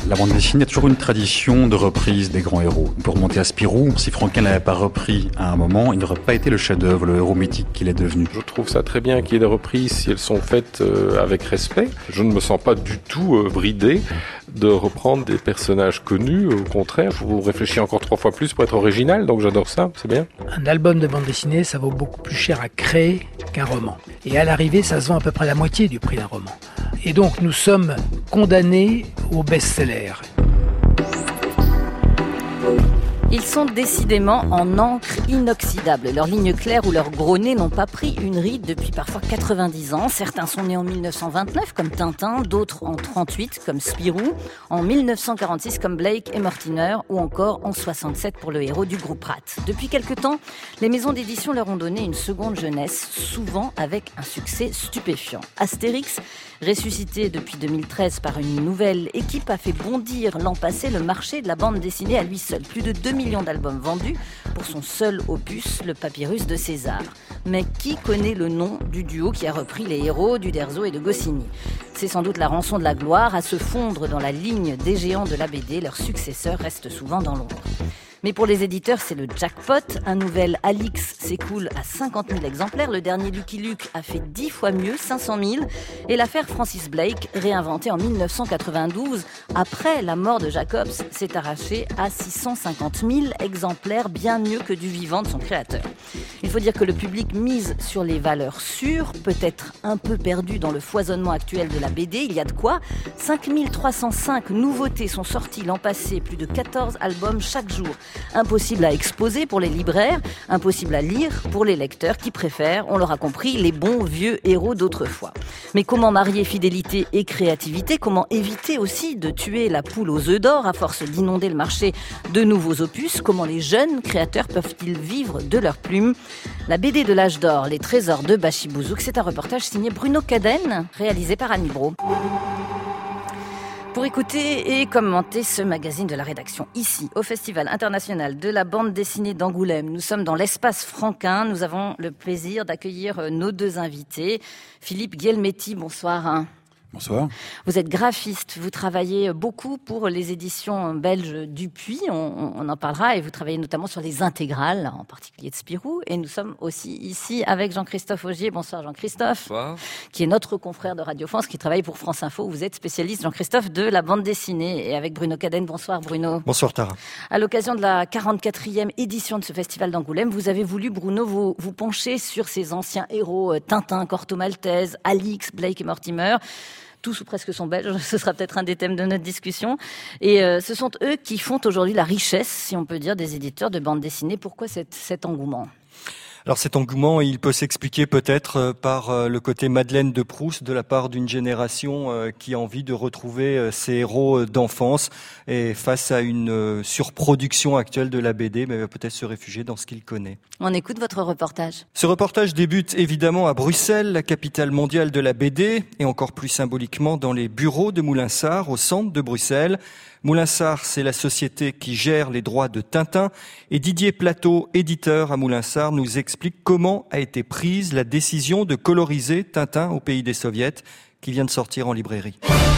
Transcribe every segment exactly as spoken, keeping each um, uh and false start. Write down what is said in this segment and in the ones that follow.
La bande dessinée a toujours une tradition de reprise des grands héros. Pour remonter à Spirou, si Franquin n'avait pas repris à un moment, il n'aurait pas été le chef-d'œuvre, le héros mythique qu'il est devenu. Je trouve ça très bien qu'il y ait des reprises si elles sont faites euh, avec respect. Je ne me sens pas du tout euh, bridé de reprendre des personnages connus. Au contraire, je vous réfléchis encore trois fois plus pour être original, donc j'adore ça, c'est bien. Un album de bande dessinée, ça vaut beaucoup plus cher à créer qu'un roman. Et à l'arrivée, ça se vend à peu près la moitié du prix d'un roman. Et donc nous sommes condamnés au best-seller. Ils sont décidément en encre inoxydable. Leurs lignes claires ou leurs gros nez n'ont pas pris une ride depuis parfois quatre-vingt-dix ans. Certains sont nés en mille neuf cent vingt-neuf comme Tintin, d'autres en trente-huit comme Spirou, en mille neuf cent quarante-six comme Blake et Mortimer ou encore en soixante-sept pour le héros du groupe Rat. Depuis quelque temps, les maisons d'édition leur ont donné une seconde jeunesse, souvent avec un succès stupéfiant. Astérix, ressuscité depuis deux mille treize par une nouvelle équipe, a fait bondir l'an passé le marché de la bande dessinée à lui seul. Plus de deux millions d'albums vendus pour son seul opus, le Papyrus de César. Mais qui connaît le nom du duo qui a repris les héros d'Uderzo et de Goscinny ? C'est sans doute la rançon de la gloire à se fondre dans la ligne des géants de la B D. Leurs successeurs restent souvent dans l'ombre. Mais pour les éditeurs, c'est le jackpot. Un nouvel Alix s'écoule à cinquante mille exemplaires. Le dernier Lucky Luke a fait dix fois mieux, cinq cent mille. Et l'affaire Francis Blake, réinventée en mille neuf cent quatre-vingt-douze, après la mort de Jacobs, s'est arrachée à six cent cinquante mille exemplaires, bien mieux que du vivant de son créateur. Il faut dire que le public mise sur les valeurs sûres, peut-être un peu perdu dans le foisonnement actuel de la B D. Il y a de quoi. cinq mille trois cent cinq nouveautés sont sorties l'an passé, plus de quatorze albums chaque jour. Impossible à exposer pour les libraires, impossible à lire pour les lecteurs qui préfèrent, on l'aura compris, les bons vieux héros d'autrefois. Mais comment marier fidélité et créativité ? Comment éviter aussi de tuer la poule aux œufs d'or à force d'inonder le marché de nouveaux opus ? Comment les jeunes créateurs peuvent-ils vivre de leurs plumes ? La B D de l'âge d'or, les trésors de Bachibouzouk, c'est un reportage signé Bruno Cadenne, réalisé par Annie Brault. Pour écouter et commenter ce magazine de la rédaction, ici, au Festival international de la bande dessinée d'Angoulême, nous sommes dans l'espace Franquin. Nous avons le plaisir d'accueillir nos deux invités. Philippe Guelmetti, bonsoir. Bonsoir. Vous êtes graphiste, vous travaillez beaucoup pour les éditions belges Dupuis, on, on en parlera, et vous travaillez notamment sur les intégrales, en particulier de Spirou. Et nous sommes aussi ici avec Jean-Christophe Augier. Bonsoir Jean-Christophe. Bonsoir. Qui est notre confrère de Radio France, qui travaille pour France Info. Vous êtes spécialiste, Jean-Christophe, de la bande dessinée. Et avec Bruno Cadenne. Bonsoir Bruno. Bonsoir Tara. À l'occasion de la quarante-quatrième édition de ce festival d'Angoulême, vous avez voulu, Bruno, vous, vous pencher sur ces anciens héros, euh, Tintin, Corto Maltese, Alix, Blake et Mortimer. Tous ou presque sont belges, ce sera peut-être un des thèmes de notre discussion. Et euh, ce sont eux qui font aujourd'hui la richesse, si on peut dire, des éditeurs de bande dessinée. Pourquoi cet, cet engouement ? Alors cet engouement, il peut s'expliquer peut-être par le côté Madeleine de Proust de la part d'une génération qui a envie de retrouver ses héros d'enfance et face à une surproduction actuelle de la B D, mais va peut-être se réfugier dans ce qu'il connaît. On écoute votre reportage. Ce reportage débute évidemment à Bruxelles, la capitale mondiale de la B D, et encore plus symboliquement dans les bureaux de Moulinsart, au centre de Bruxelles. Moulinsart, c'est la société qui gère les droits de Tintin, et Didier Plateau, éditeur à Moulinsart, nous explique comment a été prise la décision de coloriser Tintin au pays des soviets, qui vient de sortir en librairie.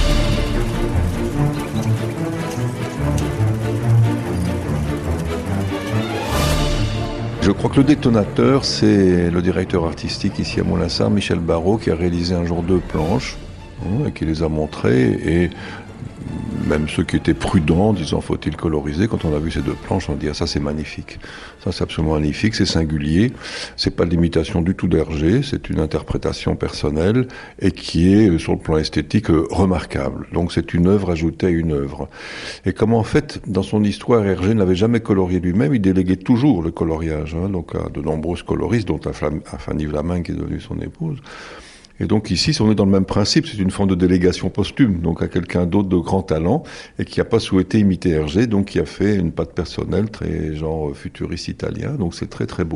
Je crois que le détonateur, c'est le directeur artistique ici à Moulinsart, Michel Barrault, qui a réalisé un jour deux planches, hein, et qui les a montrées, et même ceux qui étaient prudents, disant faut-il coloriser, quand on a vu ces deux planches, on dit ah, ça c'est magnifique. Ça c'est absolument magnifique, c'est singulier. C'est pas de l'imitation du tout d'Hergé, c'est une interprétation personnelle et qui est, sur le plan esthétique, remarquable. Donc c'est une œuvre ajoutée à une œuvre. Et comme en fait, dans son histoire, Hergé n'avait jamais colorié lui-même, il déléguait toujours le coloriage, hein, donc à de nombreuses coloristes, dont à, Flam- à Fanny Vlamin qui est devenue son épouse. Et donc ici, on est dans le même principe, c'est une forme de délégation posthume, donc à quelqu'un d'autre de grand talent, et qui n'a pas souhaité imiter Hergé, donc qui a fait une patte personnelle très genre futuriste italien, donc c'est très très beau.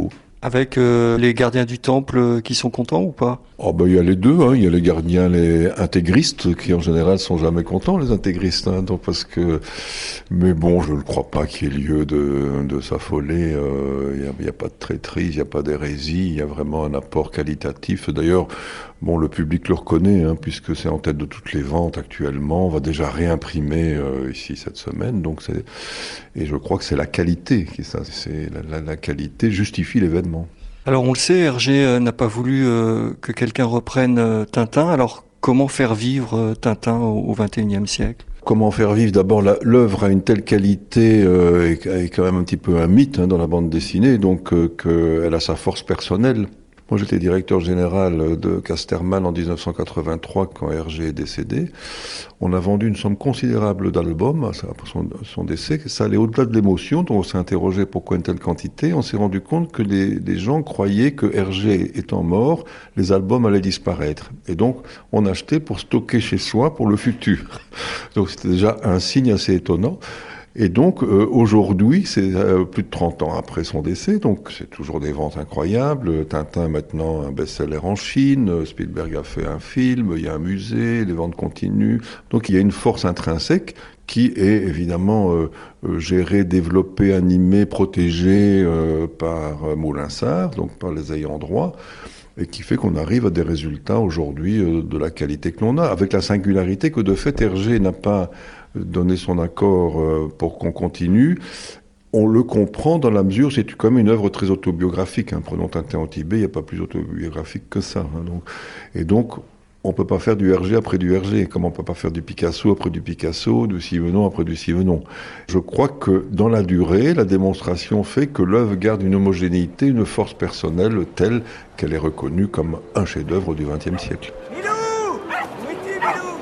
Avec euh, les gardiens du temple euh, qui sont contents ou pas? Oh ben, il y a les deux, hein. Il y a les gardiens, les intégristes, qui en général sont jamais contents, les intégristes, hein. Donc parce que, mais bon, je ne crois pas qu'il y ait lieu de, de s'affoler. Euh, il n'y a, il y a pas de traîtrise, il n'y a pas d'hérésie, il y a vraiment un apport qualitatif. D'ailleurs, bon, le public le reconnaît, hein, puisque c'est en tête de toutes les ventes actuellement. On va déjà réimprimer euh, ici cette semaine, donc c'est, et je crois que c'est la qualité qui est ça, c'est la, la, la qualité justifie l'événement. Alors on le sait, Hergé euh, n'a pas voulu euh, que quelqu'un reprenne euh, Tintin. Alors comment faire vivre euh, Tintin au vingt et unième siècle? Comment faire vivre? D'abord, la, l'œuvre a une telle qualité euh, et, et quand même un petit peu un mythe, hein, dans la bande dessinée, donc euh, qu'elle a sa force personnelle. Moi, j'étais directeur général de Casterman en dix-neuf cent quatre-vingt-trois quand Hergé est décédé. On a vendu une somme considérable d'albums après son, son décès. Ça allait au-delà de l'émotion, donc on s'est interrogé pourquoi une telle quantité. On s'est rendu compte que les, les gens croyaient que Hergé étant mort, les albums allaient disparaître. Et donc, on achetait pour stocker chez soi pour le futur. Donc, c'était déjà un signe assez étonnant. Et donc, euh, aujourd'hui, c'est euh, plus de trente ans après son décès, donc c'est toujours des ventes incroyables. Tintin, maintenant, un best-seller en Chine. Spielberg a fait un film, il y a un musée, les ventes continuent. Donc, il y a une force intrinsèque qui est évidemment euh, euh, gérée, développée, animée, protégée euh, par euh, Moulinsart, donc par les ayants droit, et qui fait qu'on arrive à des résultats aujourd'hui euh, de la qualité que l'on a, avec la singularité que de fait Hergé n'a pas donné son accord euh, pour qu'on continue. On le comprend dans la mesure, c'est quand même une œuvre très autobiographique, hein. Prenons Tintin au Tibet, il n'y a pas plus autobiographique que ça, hein, donc. Et donc, on ne peut pas faire du Hergé après du Hergé, comme on ne peut pas faire du Picasso après du Picasso, du Simenon après du Simenon. Je crois que dans la durée, la démonstration fait que l'œuvre garde une homogénéité, une force personnelle telle qu'elle est reconnue comme un chef-d'œuvre du vingtième siècle. Milou! Où es-tu, Milou?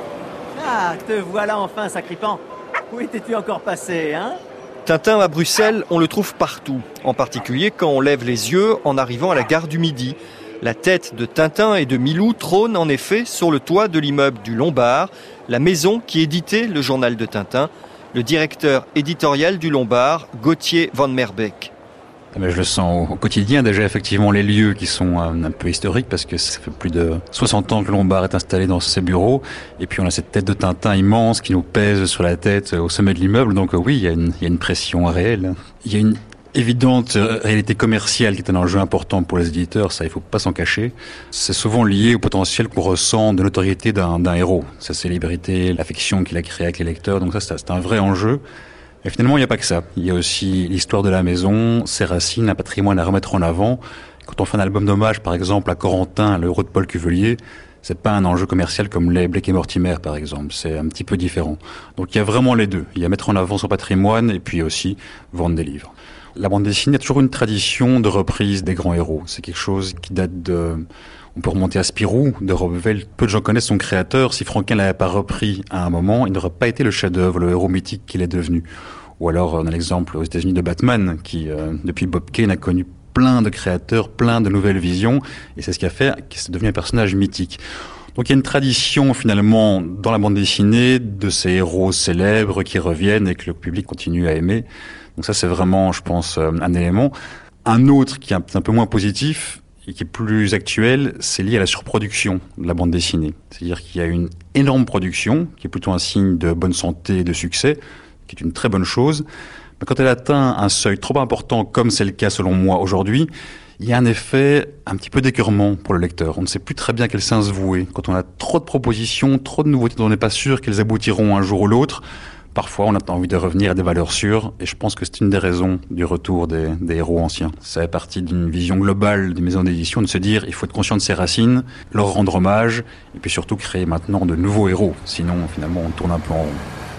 Ah, te voilà enfin, sacripant. Où étais-tu encore passé, hein? Tintin à Bruxelles, on le trouve partout, en particulier quand on lève les yeux en arrivant à la gare du Midi. La tête de Tintin et de Milou trône en effet sur le toit de l'immeuble du Lombard, la maison qui éditait le journal de Tintin, le directeur éditorial du Lombard, Gauthier Van Merbeek. Mais je le sens au quotidien déjà, effectivement, les lieux qui sont un peu historiques parce que ça fait plus de soixante ans que le Lombard est installé dans ses bureaux, et puis on a cette tête de Tintin immense qui nous pèse sur la tête au sommet de l'immeuble, donc oui, il y a une, il y a une pression réelle. Il y a une évidente réalité commerciale qui est un enjeu important pour les éditeurs, ça il faut pas s'en cacher. C'est souvent lié au potentiel qu'on ressent de notoriété d'un, d'un héros, sa célébrité, l'affection qu'il a créée avec les lecteurs, donc ça c'est, c'est un vrai enjeu. Et finalement il n'y a pas que ça, il y a aussi l'histoire de la maison, ses racines, un patrimoine à remettre en avant. Quand on fait un album d'hommage par exemple à Corentin, le héros de Paul Cuvelier, c'est pas un enjeu commercial comme les Blake et Mortimer par exemple, c'est un petit peu différent. Donc il y a vraiment les deux, il y a mettre en avant son patrimoine et puis aussi vendre des livres. La bande dessinée a toujours une tradition de reprise des grands héros. C'est quelque chose qui date de... On peut remonter à Spirou, de Robevel. Peu de gens connaissent son créateur. Si Franquin l'avait pas repris à un moment, il n'aurait pas été le chef-d'œuvre, le héros mythique qu'il est devenu. Ou alors, on a l'exemple aux États-Unis de Batman, qui, euh, depuis Bob Kane, a connu plein de créateurs, plein de nouvelles visions. Et c'est ce qui a fait qu'il est devenu un personnage mythique. Donc il y a une tradition finalement dans la bande dessinée de ces héros célèbres qui reviennent et que le public continue à aimer. Donc ça c'est vraiment, je pense, un élément. Un autre qui est un peu moins positif et qui est plus actuel, c'est lié à la surproduction de la bande dessinée. C'est-à-dire qu'il y a une énorme production, qui est plutôt un signe de bonne santé et de succès, qui est une très bonne chose. Mais quand elle atteint un seuil trop important, comme c'est le cas selon moi aujourd'hui, il y a un effet un petit peu d'écœurement pour le lecteur. On ne sait plus très bien quel sens vouer. Quand on a trop de propositions, trop de nouveautés dont on n'est pas sûr qu'elles aboutiront un jour ou l'autre, parfois on a envie de revenir à des valeurs sûres, et je pense que c'est une des raisons du retour des, des héros anciens. Ça fait partie d'une vision globale des maisons d'édition, de se dire il faut être conscient de ses racines, leur rendre hommage, et puis surtout créer maintenant de nouveaux héros. Sinon, finalement, on tourne un peu en rond.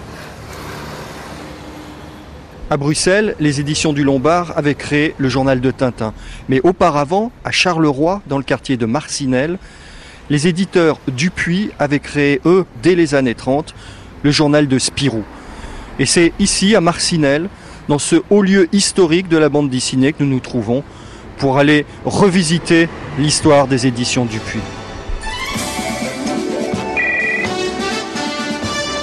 À Bruxelles, les éditions du Lombard avaient créé le journal de Tintin. Mais auparavant, à Charleroi, dans le quartier de Marcinelle, les éditeurs Dupuis avaient créé, eux, dès les années trente, le journal de Spirou. Et c'est ici, à Marcinelle, dans ce haut lieu historique de la bande dessinée que nous nous trouvons, pour aller revisiter l'histoire des éditions Dupuis.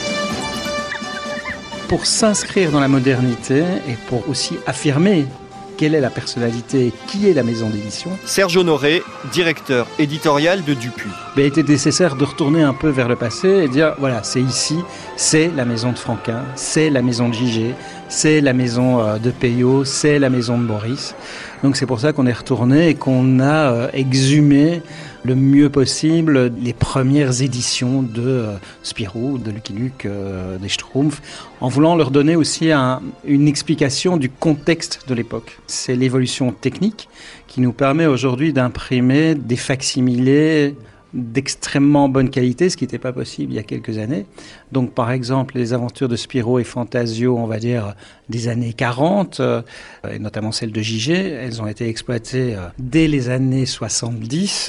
Pour s'inscrire dans la modernité et pour aussi affirmer quelle est la personnalité, qui est la maison d'édition. Serge Honoré, directeur éditorial de Dupuis. Il a été nécessaire de retourner un peu vers le passé et dire, voilà, c'est ici, c'est la maison de Franquin, c'est la maison de Gigé, c'est la maison de Peyo, c'est la maison de Boris. Donc c'est pour ça qu'on est retourné et qu'on a exhumé le mieux possible les premières éditions de euh, Spirou, de Lucky Luke, euh, des Schtroumpfs, en voulant leur donner aussi un, une explication du contexte de l'époque. C'est l'évolution technique qui nous permet aujourd'hui d'imprimer des facsimilés d'extrêmement bonne qualité, ce qui n'était pas possible il y a quelques années. Donc par exemple, les aventures de Spirou et Fantasio, on va dire des années quarante, euh, et notamment celles de Gigé, elles ont été exploitées euh, dès les années soixante-dix,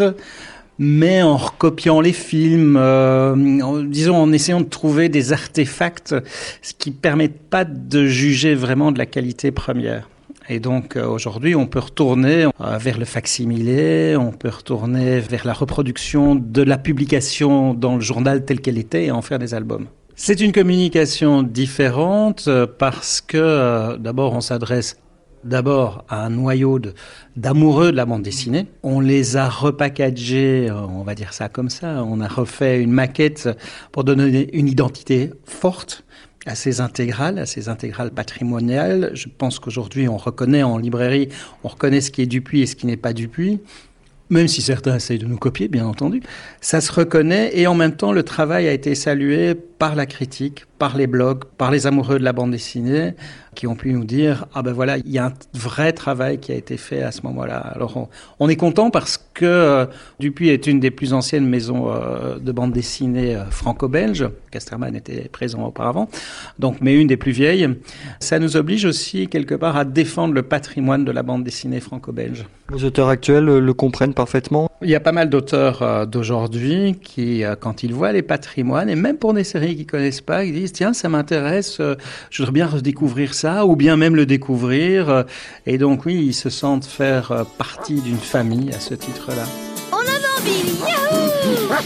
mais en recopiant les films, euh, en, disons en essayant de trouver des artefacts, ce qui ne permettent pas de juger vraiment de la qualité première. Et donc euh, aujourd'hui, on peut retourner euh, vers le facsimilé, on peut retourner vers la reproduction de la publication dans le journal telle qu'elle était et en faire des albums. C'est une communication différente euh, parce que euh, d'abord on s'adresse d'abord à un noyau de, d'amoureux de la bande dessinée. On les a repackagés, euh, on va dire ça comme ça, on a refait une maquette pour donner une identité forte à ces intégrales, à ces intégrales patrimoniales. Je pense qu'aujourd'hui, on reconnaît en librairie, on reconnaît ce qui est Dupuis et ce qui n'est pas Dupuis, même si certains essayent de nous copier, bien entendu. Ça se reconnaît et en même temps, le travail a été salué par la critique, par les blogs, par les amoureux de la bande dessinée, qui ont pu nous dire « Ah ben voilà, il y a un vrai travail qui a été fait à ce moment-là ». Alors on, on est content parce que euh, Dupuis est une des plus anciennes maisons euh, de bande dessinée euh, franco-belge. Casterman était présent auparavant, donc mais une des plus vieilles. Ça nous oblige aussi quelque part à défendre le patrimoine de la bande dessinée franco-belge. Les auteurs actuels le comprennent parfaitement. Il y a pas mal d'auteurs euh, d'aujourd'hui qui, euh, quand ils voient les patrimoines, et même pour des séries qu'ils connaissent pas, ils disent tiens, ça m'intéresse, euh, je voudrais bien redécouvrir ça, ou bien même le découvrir. Euh, et donc oui, ils se sentent faire euh, partie d'une famille à ce titre-là. En avant, Billy, yahoo!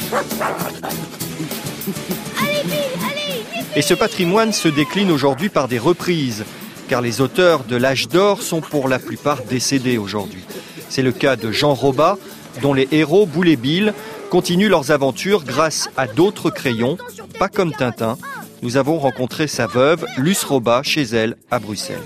Allez, Bill, allez! Et ce patrimoine se décline aujourd'hui par des reprises, car les auteurs de l'âge d'or sont pour la plupart décédés aujourd'hui. C'est le cas de Jean Robat, dont les héros Boule et Bill continuent leurs aventures grâce à d'autres crayons, pas comme Tintin. Nous avons rencontré sa veuve, Luce Robat, chez elle, à Bruxelles.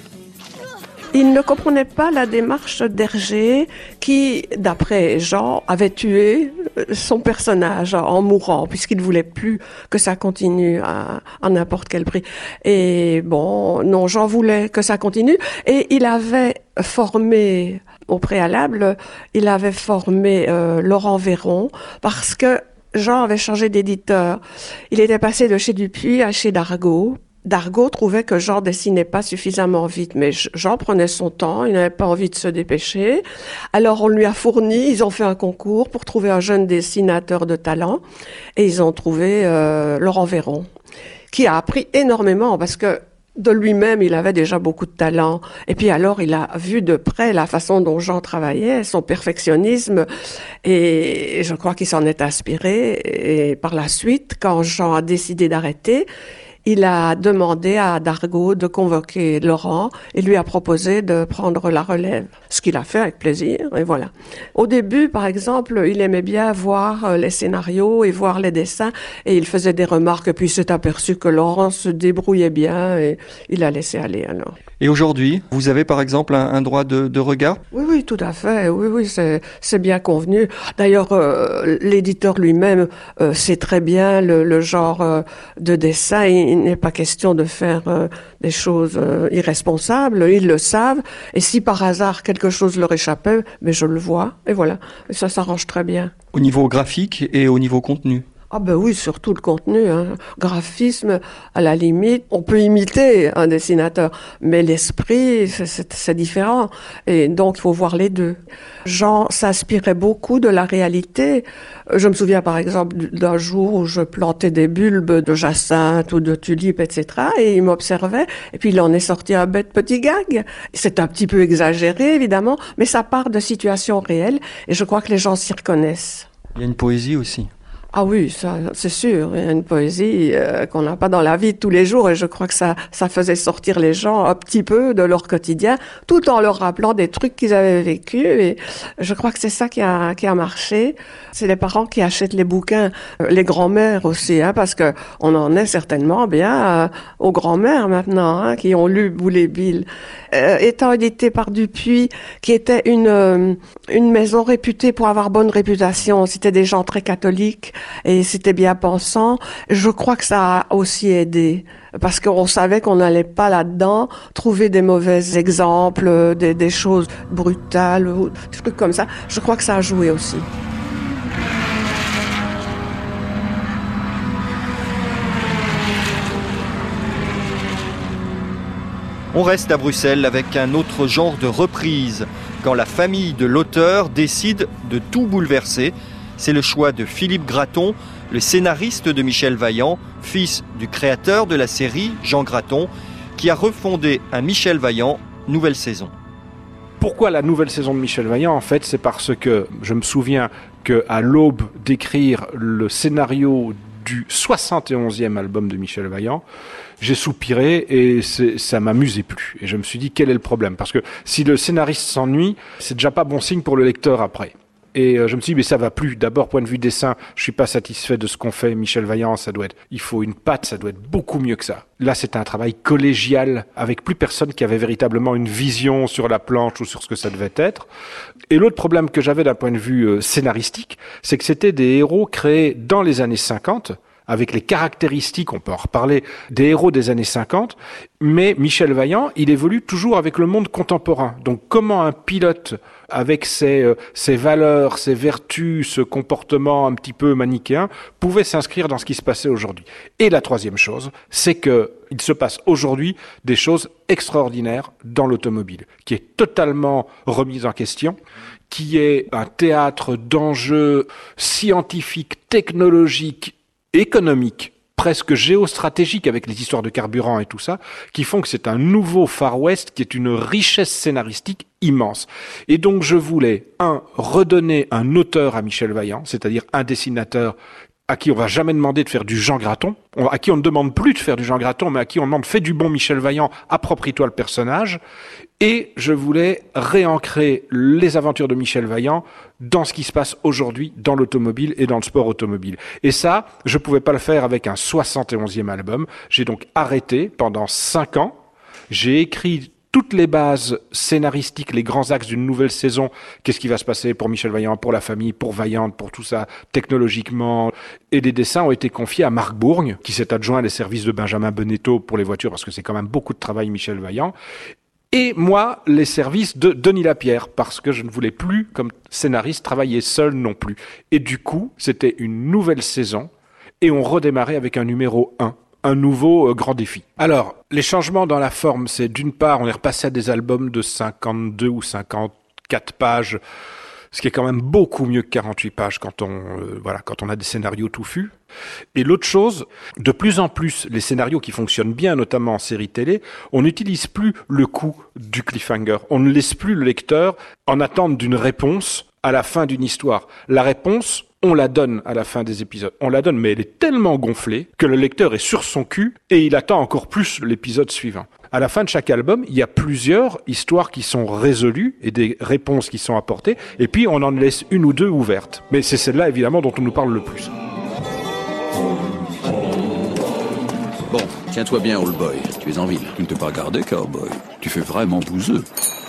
Il ne comprenait pas la démarche d'Hergé qui, d'après Jean, avait tué son personnage en mourant puisqu'il ne voulait plus que ça continue à, à n'importe quel prix. Et bon, non, Jean voulait que ça continue et il avait formé au préalable, il avait formé euh, Laurent Véron parce que Jean avait changé d'éditeur. Il était passé de chez Dupuis à chez Dargaud. Dargaud trouvait que Jean dessinait pas suffisamment vite, mais Jean prenait son temps, il n'avait pas envie de se dépêcher. Alors on lui a fourni, ils ont fait un concours pour trouver un jeune dessinateur de talent, et ils ont trouvé euh, Laurent Véron, qui a appris énormément, parce que de lui-même, il avait déjà beaucoup de talent. Et puis alors, il a vu de près la façon dont Jean travaillait, son perfectionnisme, et je crois qu'il s'en est inspiré. Et par la suite, quand Jean a décidé d'arrêter, il a demandé à Dargaud de convoquer Laurent et lui a proposé de prendre la relève. Ce qu'il a fait avec plaisir, et voilà. Au début, par exemple, il aimait bien voir les scénarios et voir les dessins, et il faisait des remarques, et puis il s'est aperçu que Laurent se débrouillait bien, et il a laissé aller alors. Et aujourd'hui, vous avez par exemple un, un droit de, de regard ? Oui, oui, tout à fait. Oui, oui, c'est, c'est bien convenu. D'ailleurs, euh, l'éditeur lui-même euh, sait très bien le, le genre euh, de dessin. Il, il n'est pas question de faire euh, des choses euh, irresponsables. Ils le savent. Et si par hasard quelque chose leur échappait, mais je le vois. Et voilà. Et ça s'arrange très bien. Au niveau graphique et au niveau contenu ? Ah ben oui, surtout le contenu, hein. Graphisme, à la limite, on peut imiter un dessinateur, mais l'esprit, c'est, c'est, c'est différent. Et donc, il faut voir les deux. Jean s'inspirait beaucoup de la réalité. Je me souviens par exemple d'un jour où je plantais des bulbes de jacinthe ou de tulipes, et cetera. Et il m'observait, et puis il en est sorti un bête petit gag. C'est un petit peu exagéré, évidemment, mais ça part de situations réelles, et je crois que les gens s'y reconnaissent. Il y a une poésie aussi. Ah oui, ça, c'est sûr. Il y a une poésie euh, qu'on n'a pas dans la vie de tous les jours et je crois que ça, ça faisait sortir les gens un petit peu de leur quotidien tout en leur rappelant des trucs qu'ils avaient vécus et je crois que c'est ça qui a, qui a marché. C'est les parents qui achètent les bouquins, euh, les grands-mères aussi, hein, parce que on en est certainement bien euh, aux grands-mères maintenant, hein, qui ont lu Boule et Bill. Euh, étant édité par Dupuis, qui était une, euh, une maison réputée pour avoir bonne réputation, c'était des gens très catholiques, et c'était bien pensant. Je crois que ça a aussi aidé parce qu'on savait qu'on n'allait pas là-dedans trouver des mauvais exemples, des, des choses brutales, ou des trucs comme ça. Je crois que ça a joué aussi. On reste à Bruxelles avec un autre genre de reprise, quand la famille de l'auteur décide de tout bouleverser. C'est le choix de Philippe Gratton, le scénariste de Michel Vaillant, fils du créateur de la série, Jean Gratton, qui a refondé un Michel Vaillant, nouvelle saison. Pourquoi la nouvelle saison de Michel Vaillant ? En fait, c'est parce que je me souviens qu'à l'aube d'écrire le scénario du soixante et onzième album de Michel Vaillant, j'ai soupiré et c'est, ça m'amusait plus. Et je me suis dit, quel est le problème ? Parce que si le scénariste s'ennuie, c'est déjà pas bon signe pour le lecteur après. Et euh, je me suis dit, mais ça va plus. D'abord, point de vue dessin, je suis pas satisfait de ce qu'on fait. Michel Vaillant, ça doit être, il faut une patte, ça doit être beaucoup mieux que ça. Là, c'était un travail collégial avec plus personne qui avait véritablement une vision sur la planche ou sur ce que ça devait être. Et l'autre problème que j'avais d'un point de vue euh, scénaristique, c'est que c'était des héros créés dans les années cinquante, avec les caractéristiques, on peut en reparler, des héros des années cinquante, mais Michel Vaillant, il évolue toujours avec le monde contemporain. Donc comment un pilote, avec ses, euh, ses valeurs, ses vertus, ce comportement un petit peu manichéen, pouvait s'inscrire dans ce qui se passait aujourd'hui. Et la troisième chose, c'est que il se passe aujourd'hui des choses extraordinaires dans l'automobile, qui est totalement remise en question, qui est un théâtre d'enjeux scientifiques, technologiques, économiques, presque géostratégiques avec les histoires de carburant et tout ça, qui font que c'est un nouveau Far West qui est une richesse scénaristique immense. Et donc je voulais, un, redonner un auteur à Michel Vaillant, c'est-à-dire un dessinateur à qui on va jamais demander de faire du Jean Gratton, à qui on ne demande plus de faire du Jean Gratton, mais à qui on demande fais du bon Michel Vaillant, approprie-toi le personnage. Et je voulais réancrer les aventures de Michel Vaillant dans ce qui se passe aujourd'hui dans l'automobile et dans le sport automobile. Et ça, je pouvais pas le faire avec un soixante et onzième album. J'ai donc arrêté pendant cinq ans. J'ai écrit toutes les bases scénaristiques, les grands axes d'une nouvelle saison. Qu'est-ce qui va se passer pour Michel Vaillant, pour la famille, pour Vaillante, pour tout ça, technologiquement. Et des dessins ont été confiés à Marc Bourgne, qui s'est adjoint les services de Benjamin Bonetto pour les voitures, parce que c'est quand même beaucoup de travail, Michel Vaillant. Et moi, les services de Denis Lapierre, parce que je ne voulais plus, comme scénariste, travailler seul non plus. Et du coup, c'était une nouvelle saison, et on redémarrait avec un numéro un. Un nouveau euh, grand défi. Alors, les changements dans la forme, c'est d'une part, on est repassé à des albums de cinquante-deux ou cinquante-quatre pages, ce qui est quand même beaucoup mieux que quarante-huit pages quand on, euh, voilà, quand on a des scénarios touffus. Et l'autre chose, de plus en plus, les scénarios qui fonctionnent bien, notamment en série télé, on n'utilise plus le coup du cliffhanger. On ne laisse plus le lecteur en attente d'une réponse à la fin d'une histoire. La réponse, on la donne à la fin des épisodes. On la donne, mais elle est tellement gonflée que le lecteur est sur son cul et il attend encore plus l'épisode suivant. À la fin de chaque album, il y a plusieurs histoires qui sont résolues et des réponses qui sont apportées, et puis on en laisse une ou deux ouvertes. Mais c'est celle-là, évidemment, dont on nous parle le plus. Bon, tiens-toi bien, old boy. Tu es en ville. Tu ne t'es pas gardé, cowboy. Tu fais vraiment bouseux.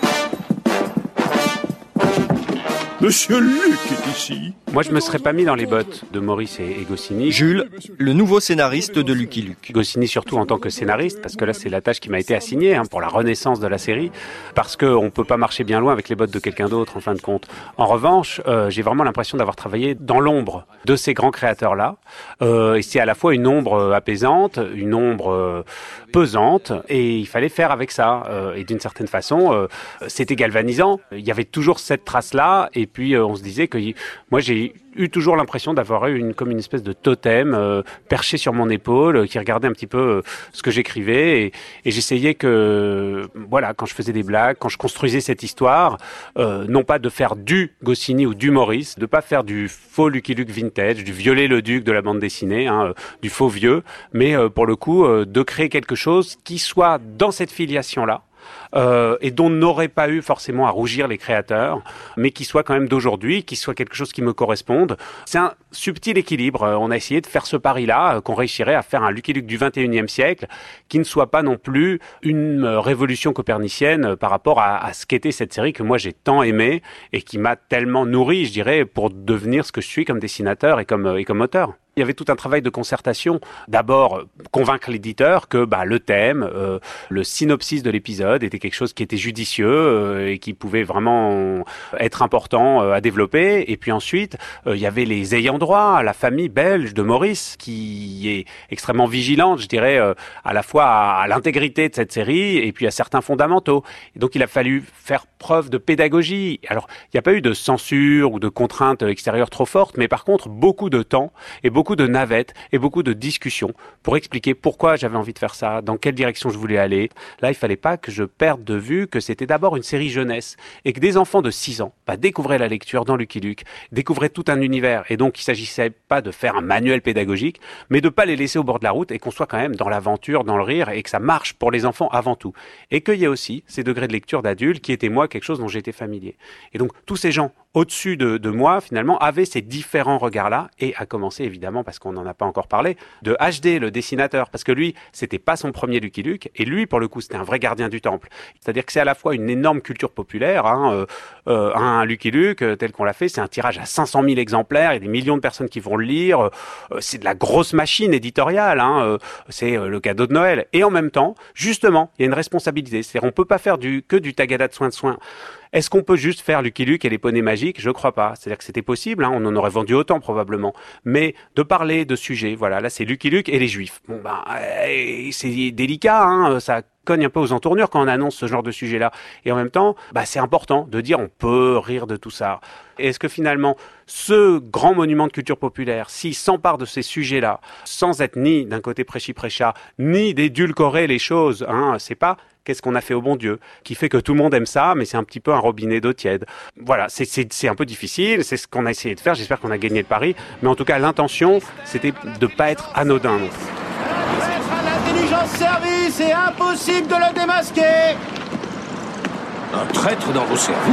Monsieur Luc est ici. Moi, je me serais pas mis dans les bottes de Maurice et, et Goscinny. Jules, le nouveau scénariste de Lucky Luke. Goscinny surtout en tant que scénariste, parce que là, c'est la tâche qui m'a été assignée hein, pour la renaissance de la série, parce qu'on peut pas marcher bien loin avec les bottes de quelqu'un d'autre, en fin de compte. En revanche, euh, j'ai vraiment l'impression d'avoir travaillé dans l'ombre de ces grands créateurs-là. Euh, et c'est à la fois une ombre apaisante, une ombre euh, pesante, et il fallait faire avec ça. Euh, et d'une certaine façon, euh, c'était galvanisant. Il y avait toujours cette trace-là, et puis euh, on se disait que moi j'ai eu toujours l'impression d'avoir eu une, comme une espèce de totem euh, perché sur mon épaule, euh, qui regardait un petit peu euh, ce que j'écrivais, et, et j'essayais que, voilà, quand je faisais des blagues, quand je construisais cette histoire, euh, non pas de faire du Goscinny ou du Maurice, de pas faire du faux Lucky Luke vintage, du Viollet-le-Duc de la bande dessinée, hein, euh, du faux vieux, mais euh, pour le coup euh, de créer quelque chose qui soit dans cette filiation-là. Euh, et dont n'aurait pas eu forcément à rougir les créateurs, mais qui soit quand même d'aujourd'hui, qui soit quelque chose qui me corresponde. C'est un subtil équilibre. On a essayé de faire ce pari-là, qu'on réussirait à faire un Lucky Luke du vingt et unième siècle, qui ne soit pas non plus une révolution copernicienne par rapport à, à ce qu'était cette série que moi j'ai tant aimée et qui m'a tellement nourri, je dirais, pour devenir ce que je suis comme dessinateur et comme, et comme auteur. Il y avait tout un travail de concertation. D'abord, convaincre l'éditeur que bah, le thème, euh, le synopsis de l'épisode était quelque chose qui était judicieux euh, et qui pouvait vraiment être important euh, à développer. Et puis ensuite, euh, il y avait les ayants droit, la famille belge de Maurice, qui est extrêmement vigilante, je dirais, euh, à la fois à, à l'intégrité de cette série et puis à certains fondamentaux. Et donc, il a fallu faire preuve de pédagogie. Alors, il n'y a pas eu de censure ou de contraintes extérieures trop fortes, mais par contre, beaucoup de temps et beaucoup beaucoup de navettes et beaucoup de discussions pour expliquer pourquoi j'avais envie de faire ça, dans quelle direction je voulais aller. Là, il fallait pas que je perde de vue que c'était d'abord une série jeunesse et que des enfants de six ans bah, découvraient la lecture dans Lucky Luke, découvraient tout un univers. Et donc, il s'agissait pas de faire un manuel pédagogique, mais de pas les laisser au bord de la route et qu'on soit quand même dans l'aventure, dans le rire et que ça marche pour les enfants avant tout. Et qu'il y ait aussi ces degrés de lecture d'adultes qui étaient, moi, quelque chose dont j'étais familier. Et donc, tous ces gens au-dessus de, de moi, finalement, avaient ces différents regards-là, et à commencer, évidemment, parce qu'on n'en a pas encore parlé, de H D, le dessinateur, parce que lui, c'était pas son premier Lucky Luke, et lui, pour le coup, c'était un vrai gardien du temple. C'est-à-dire que c'est à la fois une énorme culture populaire, hein, euh, euh, un Lucky Luke, euh, tel qu'on l'a fait, c'est un tirage à cinq cent mille exemplaires, il y a des millions de personnes qui vont le lire, euh, c'est de la grosse machine éditoriale, hein, euh, c'est euh, le cadeau de Noël. Et en même temps, justement, il y a une responsabilité, c'est-à-dire on peut pas faire du, que du tagada de soin de soin. Est-ce qu'on peut juste faire Lucky Luke et les poneys magiques ? Je crois pas. C'est-à-dire que c'était possible, hein, on en aurait vendu autant probablement. Mais de parler de sujets, voilà, là c'est Lucky Luke et les Juifs. Bon ben, euh, c'est délicat, hein, ça cogne un peu aux entournures quand on annonce ce genre de sujet-là. Et en même temps, bah, c'est important de dire on peut rire de tout ça. Et est-ce que finalement, ce grand monument de culture populaire, s'il s'empare de ces sujets-là, sans être ni d'un côté prêchi-prêcha, ni d'édulcorer les choses, hein, c'est pas qu'est-ce qu'on a fait au bon Dieu, qui fait que tout le monde aime ça, mais c'est un petit peu un robinet d'eau tiède. Voilà, c'est, c'est, c'est un peu difficile, c'est ce qu'on a essayé de faire, j'espère qu'on a gagné le pari, mais en tout cas, l'intention, c'était de pas être anodin non plus. L'intelligence service, c'est impossible de le démasquer. Un traître dans vos services ?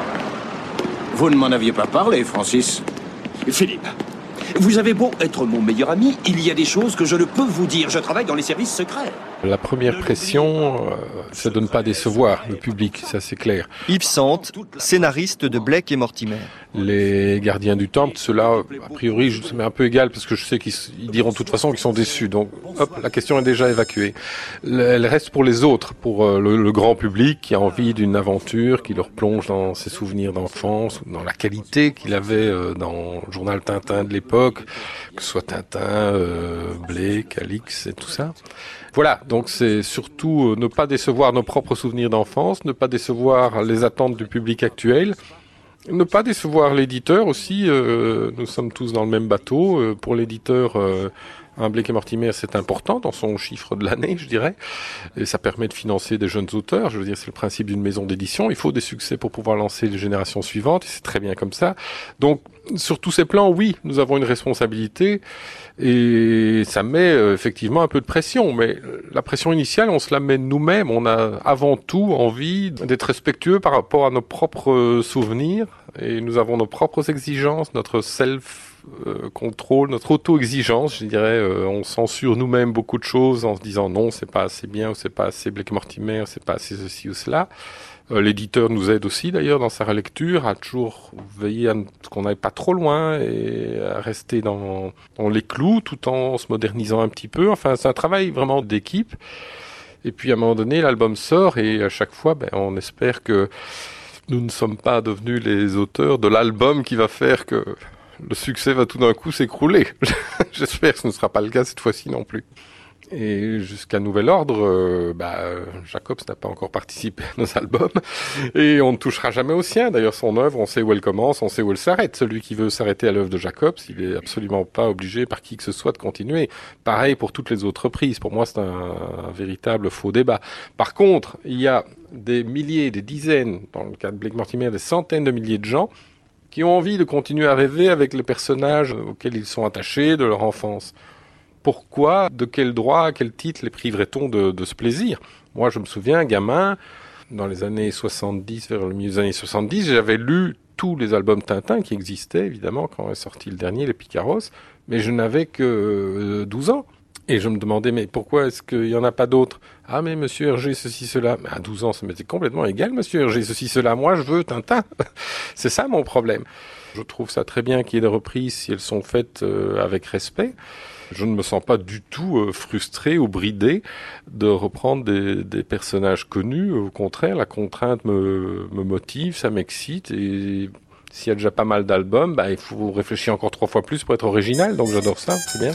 Vous ne m'en aviez pas parlé, Francis. Philippe, vous avez beau être mon meilleur ami, il y a des choses que je ne peux vous dire. Je travaille dans les services secrets. La première pression, euh, c'est de ne pas décevoir le public, ça c'est clair. Yves Sante, scénariste de Blake et Mortimer. Les gardiens du temple, ceux-là, a priori, ça m'est un peu égal parce que je sais qu'ils ils diront de toute façon qu'ils sont déçus. Donc, hop, la question est déjà évacuée. Elle reste pour les autres, pour euh, le, le grand public qui a envie d'une aventure, qui leur plonge dans ses souvenirs d'enfance, dans la qualité qu'il avait euh, dans le journal Tintin de l'époque, que ce soit Tintin, euh, Blake, Alix et tout ça. Voilà, donc c'est surtout ne pas décevoir nos propres souvenirs d'enfance, ne pas décevoir les attentes du public actuel, ne pas décevoir l'éditeur aussi. Euh, nous sommes tous dans le même bateau. Euh, pour l'éditeur, euh, un Blake et Mortimer, c'est important dans son chiffre de l'année, je dirais. Et ça permet de financer des jeunes auteurs. Je veux dire, c'est le principe d'une maison d'édition. Il faut des succès pour pouvoir lancer les générations suivantes. Et c'est très bien comme ça. Donc, sur tous ces plans, oui, nous avons une responsabilité. Et ça met euh, effectivement un peu de pression. Mais la pression initiale, on se la met nous-mêmes. On a avant tout envie d'être respectueux par rapport à nos propres souvenirs. Et nous avons nos propres exigences, notre self Euh, contrôle, notre auto-exigence, je dirais, euh, on censure nous-mêmes beaucoup de choses en se disant non, c'est pas assez bien, ou c'est pas assez Blake Mortimer, c'est pas assez ceci ou cela. Euh, l'éditeur nous aide aussi d'ailleurs dans sa relecture à toujours veiller à ce qu'on n'aille pas trop loin et à rester dans, dans les clous tout en se modernisant un petit peu. Enfin, c'est un travail vraiment d'équipe. Et puis à un moment donné, l'album sort et à chaque fois, ben, on espère que nous ne sommes pas devenus les auteurs de l'album qui va faire que le succès va tout d'un coup s'écrouler. J'espère que ce ne sera pas le cas cette fois-ci non plus. Et jusqu'à nouvel ordre, euh, bah, euh, Jacobs n'a pas encore participé à nos albums et on ne touchera jamais au sien. D'ailleurs, son œuvre, on sait où elle commence, on sait où elle s'arrête. Celui qui veut s'arrêter à l'œuvre de Jacobs, il est absolument pas obligé par qui que ce soit de continuer. Pareil pour toutes les autres reprises. Pour moi, c'est un, un véritable faux débat. Par contre, il y a des milliers, des dizaines, dans le cas de Blake Mortimer, des centaines de milliers de gens qui ont envie de continuer à rêver avec les personnages auxquels ils sont attachés de leur enfance. Pourquoi, de quel droit, à quel titre les priverait-on de, de ce plaisir ? Moi, je me souviens, gamin, dans les années soixante-dix, vers le milieu des années soixante-dix, j'avais lu tous les albums Tintin qui existaient, évidemment, quand est sorti le dernier, les Picaros, mais je n'avais que douze ans. Et je me demandais, mais pourquoi est-ce qu'il n'y en a pas d'autres ? Ah, mais Monsieur Hergé, ceci, cela. Mais à douze ans, ça m'était complètement égal, Monsieur Hergé, ceci, cela. Moi, je veux Tintin. C'est ça mon problème. Je trouve ça très bien qu'il y ait des reprises si elles sont faites euh, avec respect. Je ne me sens pas du tout euh, frustré ou bridé de reprendre des, des personnages connus. Au contraire, la contrainte me, me motive, ça m'excite. Et s'il y a déjà pas mal d'albums, bah, il faut réfléchir encore trois fois plus pour être original. Donc j'adore ça, c'est bien.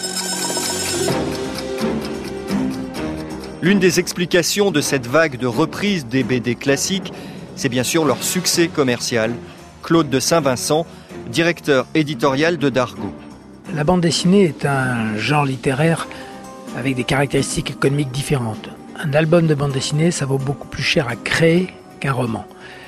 L'une des explications de cette vague de reprises des B D classiques, c'est bien sûr leur succès commercial. Claude de Saint-Vincent, directeur éditorial de Dargaud. La bande dessinée est un genre littéraire avec des caractéristiques économiques différentes. Un album de bande dessinée, ça vaut beaucoup plus cher à créer qu'un roman.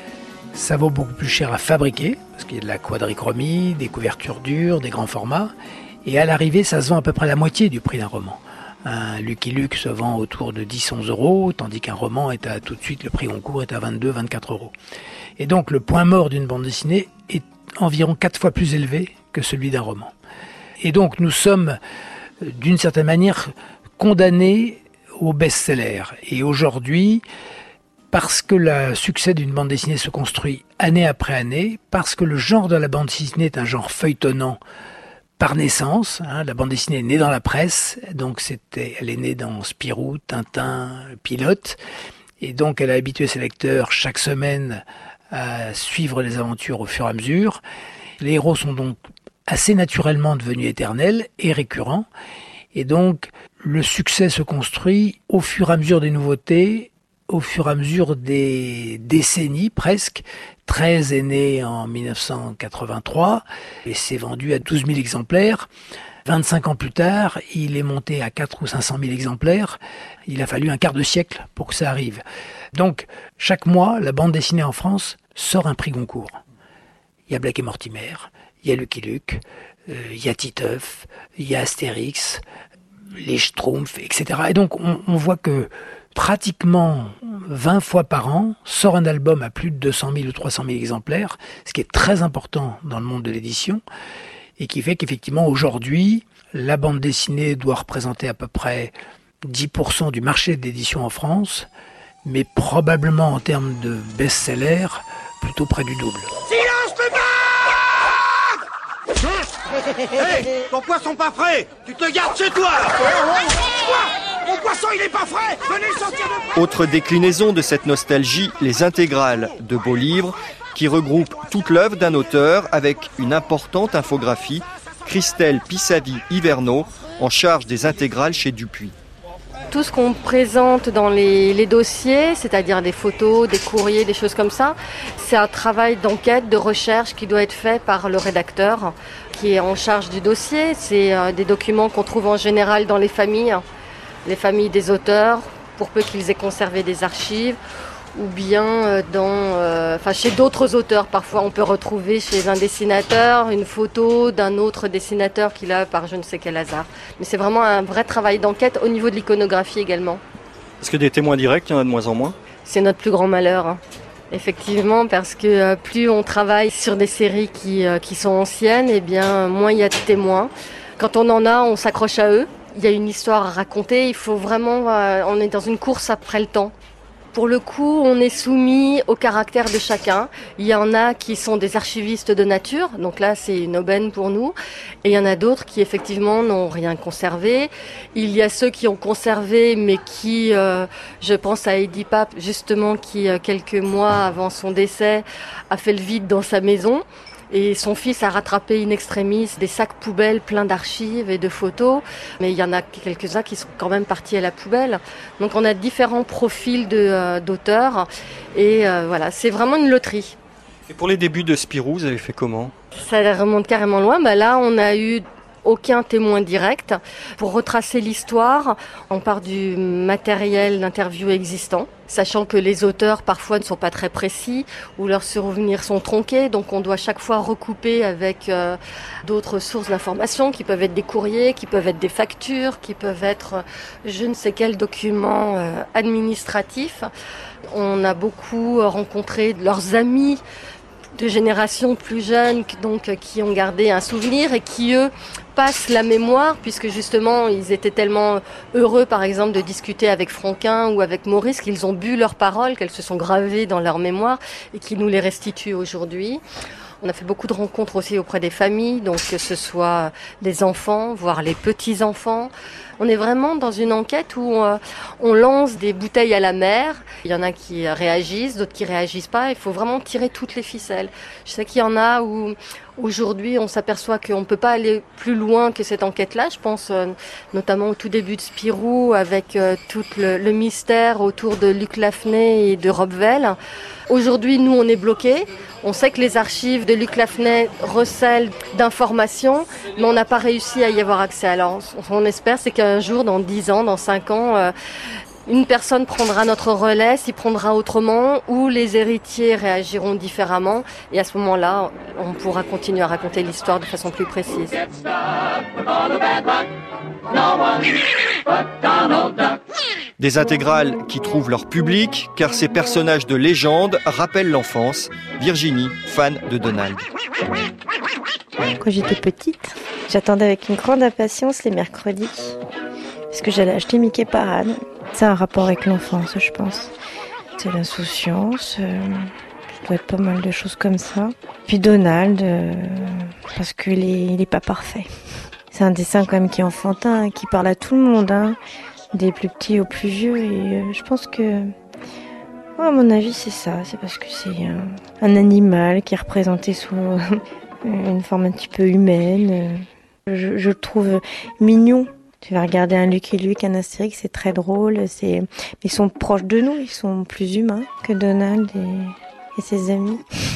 Ça vaut beaucoup plus cher à fabriquer, parce qu'il y a de la quadrichromie, des couvertures dures, des grands formats. Et à l'arrivée, ça se vend à peu près la moitié du prix d'un roman. Un Lucky Luke se vend autour de dix à onze euros, tandis qu'un roman est à tout de suite, le prix Goncourt est à vingt-deux à vingt-quatre euros. Et donc le point mort d'une bande dessinée est environ quatre fois plus élevé que celui d'un roman. Et donc nous sommes d'une certaine manière condamnés au best-seller. Et aujourd'hui, parce que le succès d'une bande dessinée se construit année après année, parce que le genre de la bande dessinée est un genre feuilletonnant par naissance, hein, la bande dessinée est née dans la presse, donc c'était, elle est née dans Spirou, Tintin, Pilote, et donc elle a habitué ses lecteurs chaque semaine à suivre les aventures au fur et à mesure. Les héros sont donc assez naturellement devenus éternels et récurrents, et donc le succès se construit au fur et à mesure des nouveautés, au fur et à mesure des décennies presque. treize est né en mille neuf cent quatre-vingt-trois et s'est vendu à douze mille exemplaires. vingt-cinq ans plus tard, il est monté à quatre ou cinq cent mille exemplaires. Il a fallu un quart de siècle pour que ça arrive. Donc, chaque mois, la bande dessinée en France sort un prix Goncourt. Il y a Blake et Mortimer, il y a Lucky Luke, euh, il y a Titeuf, il y a Astérix, les Schtroumpfs, et cetera. Et donc, on, on voit que pratiquement vingt fois par an sort un album à plus de deux cent mille ou trois cent mille exemplaires, ce qui est très important dans le monde de l'édition, et qui fait qu'effectivement, aujourd'hui, la bande dessinée doit représenter à peu près dix pour cent du marché d'édition en France, mais probablement en termes de best-seller, plutôt près du double. Silence le bar! Hé, ton poisson pas frais! Tu te gardes chez toi! Quoi? Mon poisson il est pas frais! Venez sortir de... Autre déclinaison de cette nostalgie, les intégrales de beaux livres qui regroupent toute l'œuvre d'un auteur avec une importante infographie. Christelle Pissavi-Hiverneau, en charge des intégrales chez Dupuis. Tout ce qu'on présente dans les, les dossiers, c'est-à-dire des photos, des courriers, des choses comme ça, c'est un travail d'enquête, de recherche qui doit être fait par le rédacteur qui est en charge du dossier. C'est euh, des documents qu'on trouve en général dans les familles, les familles des auteurs, pour peu qu'ils aient conservé des archives, ou bien dans, euh, enfin chez d'autres auteurs. Parfois, on peut retrouver chez un dessinateur une photo d'un autre dessinateur qu'il a par je ne sais quel hasard. Mais c'est vraiment un vrai travail d'enquête au niveau de l'iconographie également. Est-ce que des témoins directs, il y en a de moins en moins ? C'est notre plus grand malheur, hein. Effectivement, parce que euh, plus on travaille sur des séries qui, euh, qui sont anciennes, et bien moins il y a de témoins. Quand on en a, on s'accroche à eux. Il y a une histoire à raconter. Il faut vraiment, euh, on est dans une course après le temps. Pour le coup, on est soumis au caractère de chacun. Il y en a qui sont des archivistes de nature, donc là c'est une aubaine pour nous. Et il y en a d'autres qui effectivement n'ont rien conservé. Il y a ceux qui ont conservé, mais qui, euh, je pense à Eddie Pape justement, qui quelques mois avant son décès a fait le vide dans sa maison. Et son fils a rattrapé in extremis des sacs poubelles pleins d'archives et de photos. Mais il y en a quelques-uns qui sont quand même partis à la poubelle. Donc on a différents profils de, euh, d'auteurs. Et euh, voilà, c'est vraiment une loterie. Et pour les débuts de Spirou, vous avez fait comment ? Ça remonte carrément loin. Bah là, on a eu aucun témoin direct. Pour retracer l'histoire, on part du matériel d'interview existant, sachant que les auteurs parfois ne sont pas très précis ou leurs souvenirs sont tronqués, donc on doit chaque fois recouper avec euh, d'autres sources d'informations qui peuvent être des courriers, qui peuvent être des factures, qui peuvent être euh, je ne sais quel document euh, administratif. On a beaucoup rencontré leurs amis de générations plus jeunes donc, qui ont gardé un souvenir et qui, eux, passent la mémoire, puisque justement, ils étaient tellement heureux, par exemple, de discuter avec Franquin ou avec Maurice, qu'ils ont bu leurs paroles, qu'elles se sont gravées dans leur mémoire et qui nous les restituent aujourd'hui. On a fait beaucoup de rencontres aussi auprès des familles, donc que ce soit les enfants, voire les petits-enfants. On est vraiment dans une enquête où on, on lance des bouteilles à la mer. Il y en a qui réagissent, d'autres qui réagissent pas. Il faut vraiment tirer toutes les ficelles. Je sais qu'il y en a où aujourd'hui on s'aperçoit qu'on ne peut pas aller plus loin que cette enquête-là. Je pense euh, notamment au tout début de Spirou avec euh, tout le, le mystère autour de Luc Lafnay et de Rob Vell. Aujourd'hui, nous, on est bloqués. On sait que les archives de Luc Lafnay recèlent d'informations, mais on n'a pas réussi à y avoir accès. Alors, ce qu'on espère, c'est qu'un jour, dans dix ans, dans cinq ans, euh, une personne prendra notre relais, s'y prendra autrement, ou les héritiers réagiront différemment. Et à ce moment-là, on pourra continuer à raconter l'histoire de façon plus précise. Des intégrales qui trouvent leur public, car ces personnages de légende rappellent l'enfance. Virginie, fan de Donald. Quand j'étais petite, j'attendais avec une grande impatience les mercredis, parce que j'allais acheter Mickey Parade. C'est un rapport avec l'enfance, je pense. C'est l'insouciance, euh, ça doit être pas mal de choses comme ça. Puis Donald, euh, parce qu'il est, il est pas parfait. C'est un dessin quand même qui est enfantin, hein, qui parle à tout le monde, hein, des plus petits aux plus vieux. Et euh, je pense que, ouais, à mon avis, c'est ça. C'est parce que c'est un, un animal qui est représenté sous une forme un petit peu humaine. Je, je le trouve mignon. Tu vas regarder un Lucky Luke, un Astérix, c'est très drôle. C'est... Ils sont proches de nous, ils sont plus humains que Donald et, et ses amis.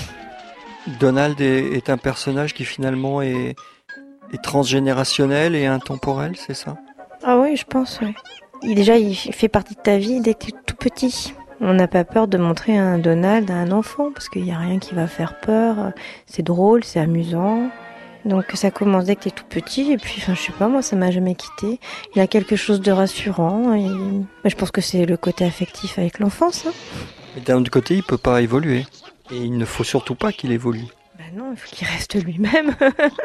Donald est, est un personnage qui finalement est, est transgénérationnel et intemporel, c'est ça ? Ah oui, je pense, oui. Il, déjà, il fait partie de ta vie dès que tu es tout petit. On n'a pas peur de montrer un Donald à un enfant, parce qu'il n'y a rien qui va faire peur. C'est drôle, c'est amusant. Donc ça commence dès que t'es tout petit, et puis enfin je sais pas, moi ça m'a jamais quitté. Il a quelque chose de rassurant, et je pense que c'est le côté affectif avec l'enfance. Hein. Mais d'un autre côté, il peut pas évoluer, et il ne faut surtout pas qu'il évolue. Ben non, il faut qu'il reste lui-même.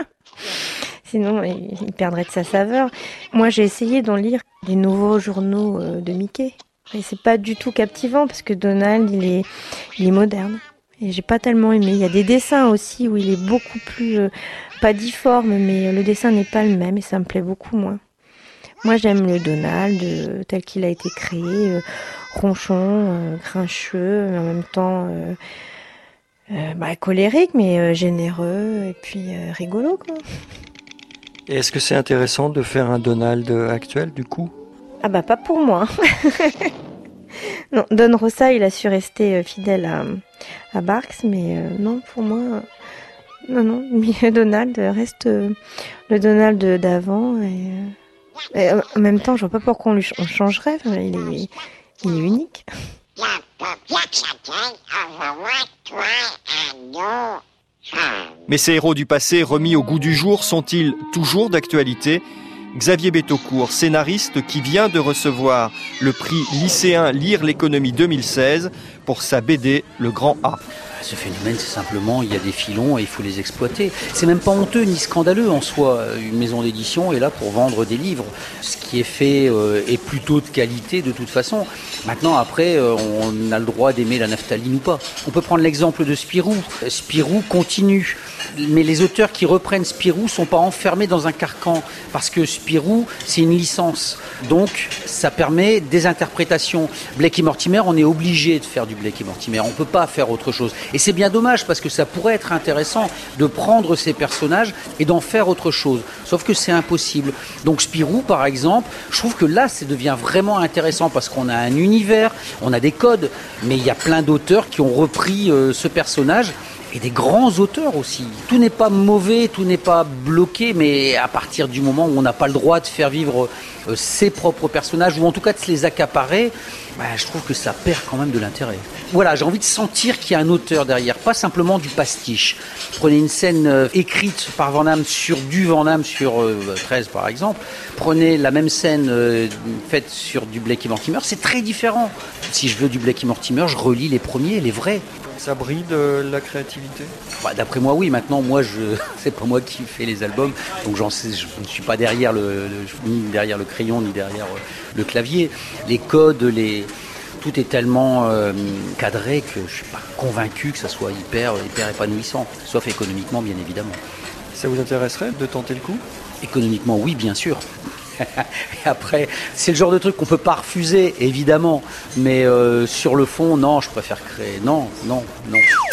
Sinon il perdrait de sa saveur. Moi j'ai essayé d'en lire les nouveaux journaux de Mickey, et c'est pas du tout captivant, parce que Donald il est, il est moderne. Et j'ai pas tellement aimé. Il y a des dessins aussi où il est beaucoup plus, euh, pas difforme, mais le dessin n'est pas le même et ça me plaît beaucoup moins. Moi j'aime le Donald euh, tel qu'il a été créé, euh, ronchon, euh, grincheux, mais en même temps euh, euh, bah, colérique, mais euh, généreux et puis euh, rigolo, quoi. Et est-ce que c'est intéressant de faire un Donald actuel du coup ? Ah bah pas pour moi. Non, Don Rosa, il a su rester fidèle à, à Barks, mais euh, non, pour moi, euh, non, non, Donald reste euh, le Donald d'avant, et, euh, et euh, en même temps, je vois pas pourquoi on, lui, on changerait, enfin, il, est, il est unique. Mais ces héros du passé remis au goût du jour sont-ils toujours d'actualité ? Xavier Betaucourt, scénariste qui vient de recevoir le prix lycéen Lire l'économie deux mille seize pour sa B D Le Grand A. Ce phénomène, c'est simplement, il y a des filons et il faut les exploiter. C'est même pas honteux ni scandaleux en soi. Une maison d'édition est là pour vendre des livres. Ce qui est fait euh, est plutôt de qualité de toute façon. Maintenant, après, euh, on a le droit d'aimer la naphtaline ou pas. On peut prendre l'exemple de Spirou. Spirou continue Mais les auteurs qui reprennent Spirou sont pas enfermés dans un carcan, parce que Spirou, c'est une licence. Donc, ça permet des interprétations. Blake et Mortimer, on est obligé de faire du Blake et Mortimer. On peut pas faire autre chose. Et c'est bien dommage, parce que ça pourrait être intéressant de prendre ces personnages et d'en faire autre chose. Sauf que c'est impossible. Donc, Spirou, par exemple, je trouve que là, ça devient vraiment intéressant, parce qu'on a un univers, on a des codes, mais il y a plein d'auteurs qui ont repris euh, ce personnage. Et des grands auteurs aussi. Tout n'est pas mauvais, tout n'est pas bloqué, mais à partir du moment où on n'a pas le droit de faire vivre euh, ses propres personnages, ou en tout cas de se les accaparer, bah, je trouve que ça perd quand même de l'intérêt. Voilà, j'ai envie de sentir qu'il y a un auteur derrière, pas simplement du pastiche. Prenez une scène euh, écrite par Van Damme sur du Van Damme sur euh, treize par exemple, prenez la même scène euh, faite sur du Blake et Mortimer, c'est très différent. Si je veux du Blake et Mortimer, je relis les premiers, les vrais. Ça bride euh, la créativité ? Bah, d'après moi, oui. Maintenant, moi, je, c'est pas moi qui fais les albums, donc j'en sais, je ne suis pas derrière le, le, ni derrière le crayon, ni derrière euh, le clavier. Les codes, les, tout est tellement euh, cadré que je suis pas convaincu que ça soit hyper, hyper épanouissant, sauf économiquement, bien évidemment. Ça vous intéresserait de tenter le coup ? Économiquement, oui, bien sûr. Et après, c'est le genre de truc qu'on peut pas refuser, évidemment. Mais euh, sur le fond, non, je préfère créer. Non, non, non.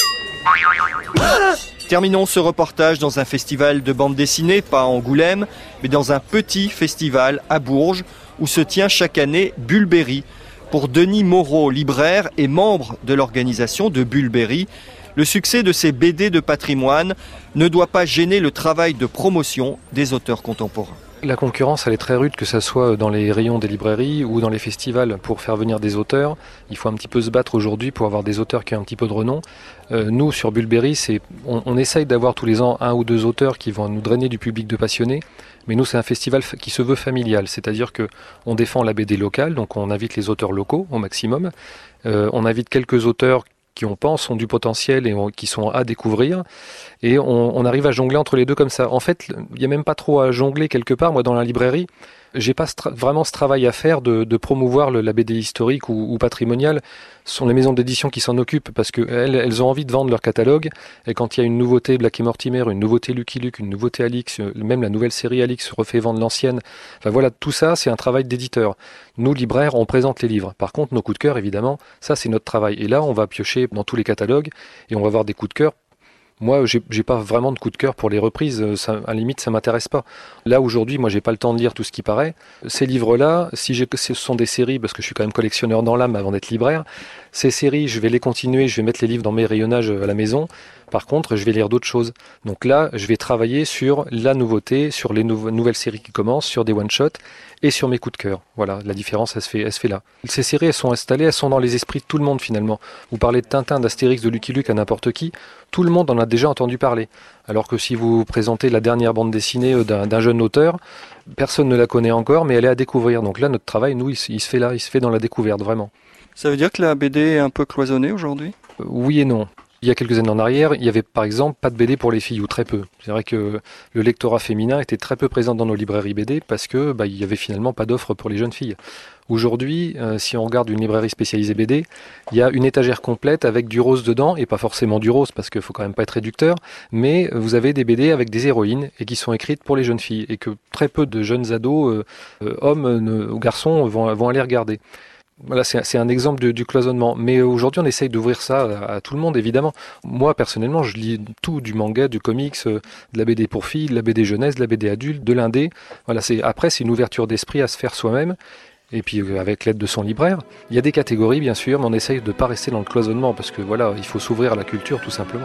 Terminons ce reportage dans un festival de bande dessinée, pas à Angoulême, mais dans un petit festival à Bourges, où se tient chaque année Bulberry. Pour Denis Moreau, libraire et membre de l'organisation de Bulberry, le succès de ces B D de patrimoine ne doit pas gêner le travail de promotion des auteurs contemporains. La concurrence, elle est très rude, que ce soit dans les rayons des librairies ou dans les festivals. Pour faire venir des auteurs, il faut un petit peu se battre aujourd'hui pour avoir des auteurs qui ont un petit peu de renom. Euh, nous, sur Bulberry, c'est, on, on essaye d'avoir tous les ans un ou deux auteurs qui vont nous drainer du public de passionnés. Mais nous, c'est un festival qui se veut familial, c'est-à-dire que on défend la B D locale, donc on invite les auteurs locaux au maximum. Euh, on invite quelques auteurs qui on pense ont du potentiel et on, qui sont à découvrir, et on, on arrive à jongler entre les deux comme ça. En fait, il n'y a même pas trop à jongler quelque part. Moi, dans la librairie, j'ai pas tra- vraiment ce travail à faire de, de promouvoir le, la B D historique ou, ou patrimoniale. Ce sont les maisons d'édition qui s'en occupent, parce que elles, elles ont envie de vendre leur catalogue, et quand il y a une nouveauté Blake et Mortimer, une nouveauté Lucky Luke, une nouveauté Alix, même la nouvelle série Alix refait vendre l'ancienne, enfin voilà, tout ça c'est un travail d'éditeur. Nous, libraires, on présente les livres. Par contre, nos coups de cœur, évidemment, ça c'est notre travail. Et là, on va piocher dans tous les catalogues, et on va avoir des coups de cœur. Moi, j'ai, j'ai pas vraiment de coup de cœur pour les reprises. Ça, à la limite, ça m'intéresse pas. Là, aujourd'hui, moi, j'ai pas le temps de lire tout ce qui paraît. Ces livres-là, si j'ai, ce sont des séries, parce que je suis quand même collectionneur dans l'âme avant d'être libraire, ces séries, je vais les continuer, je vais mettre les livres dans mes rayonnages à la maison. Par contre, je vais lire d'autres choses. Donc là, je vais travailler sur la nouveauté, sur les nou- nouvelles séries qui commencent, sur des one-shots et sur mes coups de cœur. Voilà, la différence, elle se fait, elle se fait là. Ces séries, elles sont installées, elles sont dans les esprits de tout le monde finalement. Vous parlez de Tintin, d'Astérix, de Lucky Luke à n'importe qui, tout le monde en a déjà entendu parler. Alors que si vous présentez la dernière bande dessinée d'un, d'un jeune auteur, personne ne la connaît encore, mais elle est à découvrir. Donc là, notre travail, nous, il, il se fait là, il se fait dans la découverte, vraiment. Ça veut dire que la B D est un peu cloisonnée aujourd'hui ? euh, Oui et non. Il y a quelques années en arrière, il y avait par exemple pas de B D pour les filles, ou très peu. C'est vrai que le lectorat féminin était très peu présent dans nos librairies B D parce que bah, il y avait finalement pas d'offre pour les jeunes filles. Aujourd'hui, euh, si on regarde une librairie spécialisée B D, il y a une étagère complète avec du rose dedans, et pas forcément du rose parce qu'il faut quand même pas être réducteur, mais vous avez des B D avec des héroïnes et qui sont écrites pour les jeunes filles, et que très peu de jeunes ados, euh, euh, hommes ne, ou garçons, vont, vont aller regarder. Voilà, c'est, c'est un exemple de, du cloisonnement. Mais aujourd'hui, on essaye d'ouvrir ça à, à tout le monde, évidemment. Moi, personnellement, je lis tout, du manga, du comics, euh, de la B D pour filles, de la B D jeunesse, de la B D adulte, de l'indé. Voilà, c'est, après, c'est une ouverture d'esprit à se faire soi-même. Et puis, euh, avec l'aide de son libraire. Il y a des catégories, bien sûr, mais on essaye de ne pas rester dans le cloisonnement, parce que voilà, il faut s'ouvrir à la culture, tout simplement.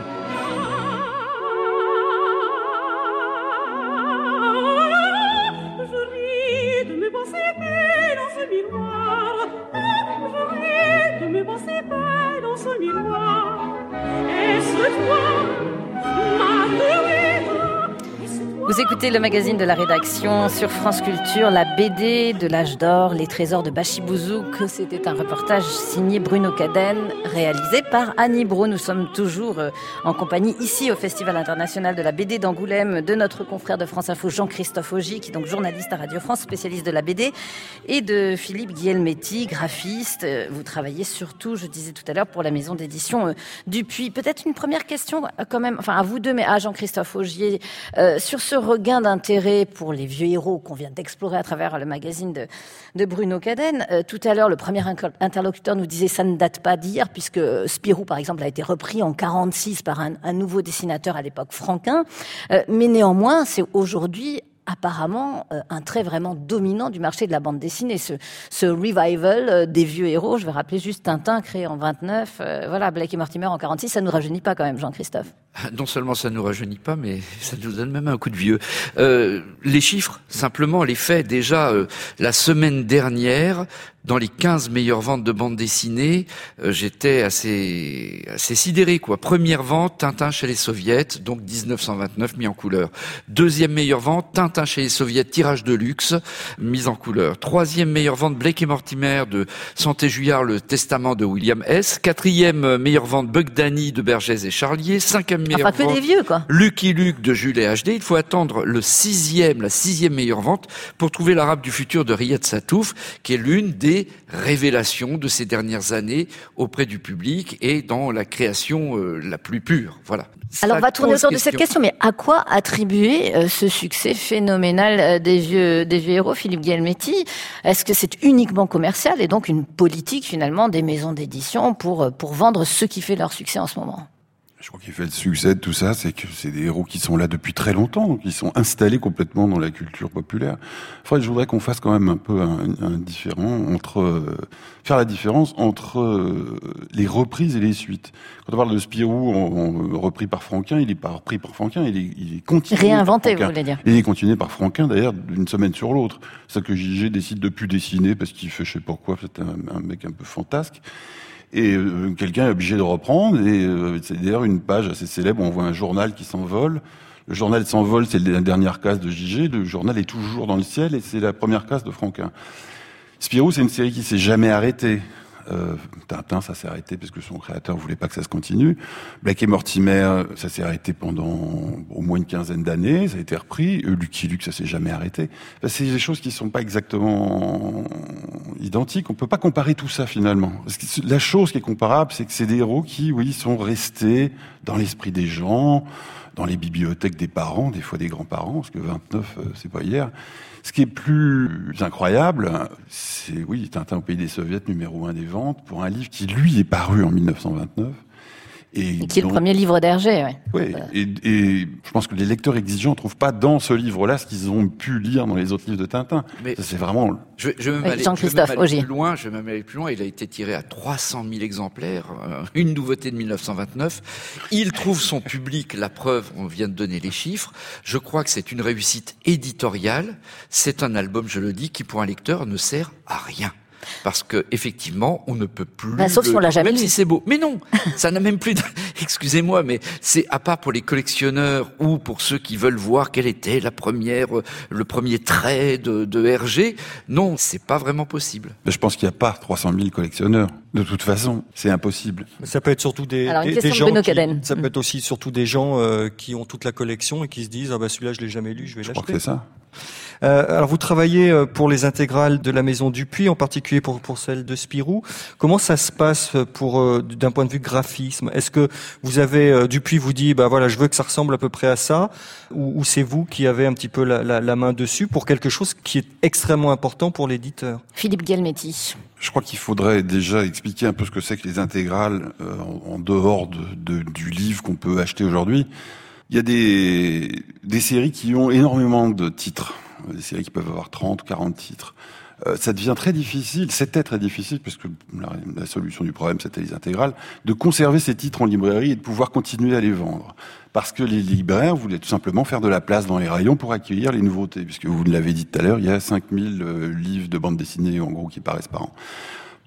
Vous écoutez le magazine de la rédaction sur France Culture, la B D de l'âge d'or, les trésors de Bachibouzouk. C'était un reportage signé Bruno Cadenne, réalisé par Annie Brault. Nous sommes toujours en compagnie ici au Festival international de la B D d'Angoulême de notre confrère de France Info Jean-Christophe Augy, qui est donc journaliste à Radio France, spécialiste de la B D, et de Philippe Guilhelmetti, graphiste. Vous travaillez surtout, je disais tout à l'heure, pour la maison d'édition Dupuis. Peut-être une première question quand même, enfin à vous deux, mais à Jean-Christophe Augy, euh, sur ce regain d'intérêt pour les vieux héros qu'on vient d'explorer à travers le magazine de, de Bruno Cadenne. Euh, tout à l'heure, le premier interlocuteur nous disait ça ne date pas d'hier, puisque Spirou, par exemple, a été repris en quarante-six par un, un nouveau dessinateur à l'époque, Franquin. Euh, mais néanmoins, c'est aujourd'hui apparemment euh, un trait vraiment dominant du marché de la bande dessinée, ce, ce revival euh, des vieux héros. Je vais rappeler juste Tintin, créé en vingt-neuf, euh, voilà, Blake et Mortimer en quarante-six, ça ne nous rajeunit pas quand même, Jean-Christophe. Non seulement ça ne nous rajeunit pas, mais ça nous donne même un coup de vieux. Euh, les chiffres, simplement les faits. Déjà, euh, la semaine dernière, dans les quinze meilleures ventes de bande dessinée, euh, j'étais assez assez sidéré, quoi. Première vente, Tintin chez les Soviets, donc dix-neuf cent vingt-neuf, mis en couleur. Deuxième meilleure vente, Tintin chez les Soviets, tirage de luxe, mis en couleur. Troisième meilleure vente, Blake et Mortimer de Santé Juillard, le testament de William S. Quatrième meilleure vente, Buck Danny de Bergès et Charlier. Cinquième meilleure enfin, que vente, des vieux, quoi. Lucky Luke de Jules et H D. Il faut attendre le sixième, la sixième meilleure vente pour trouver l'Arabe du futur de Riyad Satouf, qui est l'une des révélations de ces dernières années auprès du public et dans la création euh, la plus pure. Voilà. Alors, on va tourner autour de cette question, mais à quoi attribuer euh, ce succès phénoménal euh, des vieux, des vieux héros, Philippe Guilhelmetti? Est-ce que c'est uniquement commercial et donc une politique, finalement, des maisons d'édition pour, pour vendre ce qui fait leur succès en ce moment? Je crois qu'il fait le succès de tout ça, c'est que c'est des héros qui sont là depuis très longtemps, qui sont installés complètement dans la culture populaire. Enfin, je voudrais qu'on fasse quand même un peu un, un différent entre euh, faire la différence entre euh, les reprises et les suites. Quand on parle de Spirou, on, on, repris par Franquin, il est pas repris par Franquin, il est, il est continué. Réinventé, vous voulez dire. Il est continué par Franquin, d'ailleurs, d'une semaine sur l'autre. C'est ça que J G décide de plus dessiner parce qu'il fait, je sais pas quoi, c'est un, un mec un peu fantasque. Et euh, quelqu'un est obligé de reprendre, et euh, c'est d'ailleurs une page assez célèbre, on voit un journal qui s'envole. Le journal s'envole, c'est la dernière case de J G, le journal est toujours dans le ciel, et c'est la première case de Franquin. Spirou, c'est une série qui s'est jamais arrêtée. Euh, Tintin, ça s'est arrêté parce que son créateur voulait pas que ça se continue. Blake et Mortimer, ça s'est arrêté pendant au moins une quinzaine d'années, ça a été repris. Euh, Lucky Luke, ça s'est jamais arrêté. Enfin, c'est des choses qui sont pas exactement identiques. On peut pas comparer tout ça finalement. Parce que la chose qui est comparable, c'est que c'est des héros qui, oui, sont restés dans l'esprit des gens, dans les bibliothèques des parents, des fois des grands-parents, parce que vingt-neuf, euh, c'est pas hier. Ce qui est plus incroyable, c'est, oui, Tintin au pays des Soviets, numéro un des ventes, pour un livre qui, lui, est paru en mille neuf cent vingt-neuf. Et, et qui est donc, le premier livre d'Hergé, oui. Oui, et, et je pense que les lecteurs exigeants ne trouvent pas dans ce livre-là ce qu'ils ont pu lire dans les autres livres de Tintin. Mais ça, c'est vraiment... Je, je vais même aller, je vais même aller plus loin, je vais même aller plus loin. Il a été tiré à trois cent mille exemplaires, euh, une nouveauté de mille neuf cent vingt-neuf. Il trouve son public, la preuve, on vient de donner les chiffres. Je crois que c'est une réussite éditoriale. C'est un album, je le dis, qui pour un lecteur ne sert à rien. Parce que effectivement, on ne peut plus. Bah, sauf le... si on l'a jamais même lu. si c'est beau. Mais non, ça n'a même plus. De... Excusez-moi, mais c'est à part pour les collectionneurs ou pour ceux qui veulent voir quelle était la première, le premier trait de, de Hergé. Non, c'est pas vraiment possible. Mais je pense qu'il n'y a pas trois cent mille collectionneurs. De toute façon, c'est impossible. Ça peut être surtout des, Alors, des, des gens. Qui, ça mmh. peut être aussi surtout des gens euh, qui ont toute la collection et qui se disent ah bah celui-là je l'ai jamais lu, je vais je l'acheter. Je crois que c'est ça. Euh, alors vous travaillez pour les intégrales de la Maison Dupuis, en particulier pour pour celle de Spirou. Comment ça se passe pour euh, d'un point de vue graphisme? Est-ce que vous avez euh, Dupuis vous dit bah voilà je veux que ça ressemble à peu près à ça, ou, ou c'est vous qui avez un petit peu la, la, la main dessus pour quelque chose qui est extrêmement important pour l'éditeur? Philippe Guilhelmetti. Je crois qu'il faudrait déjà expliquer un peu ce que c'est que les intégrales euh, en, en dehors de, de, du livre qu'on peut acheter aujourd'hui. Il y a des, des séries qui ont énormément de titres, des séries qui peuvent avoir trente, quarante titres. Euh, ça devient très difficile, c'était très difficile, parce que la, la solution du problème, c'était les intégrales, de conserver ces titres en librairie et de pouvoir continuer à les vendre. Parce que les libraires voulaient tout simplement faire de la place dans les rayons pour accueillir les nouveautés. Puisque vous l'avez dit tout à l'heure, il y a cinq mille euh, livres de bande dessinée, en gros, qui paraissent par an.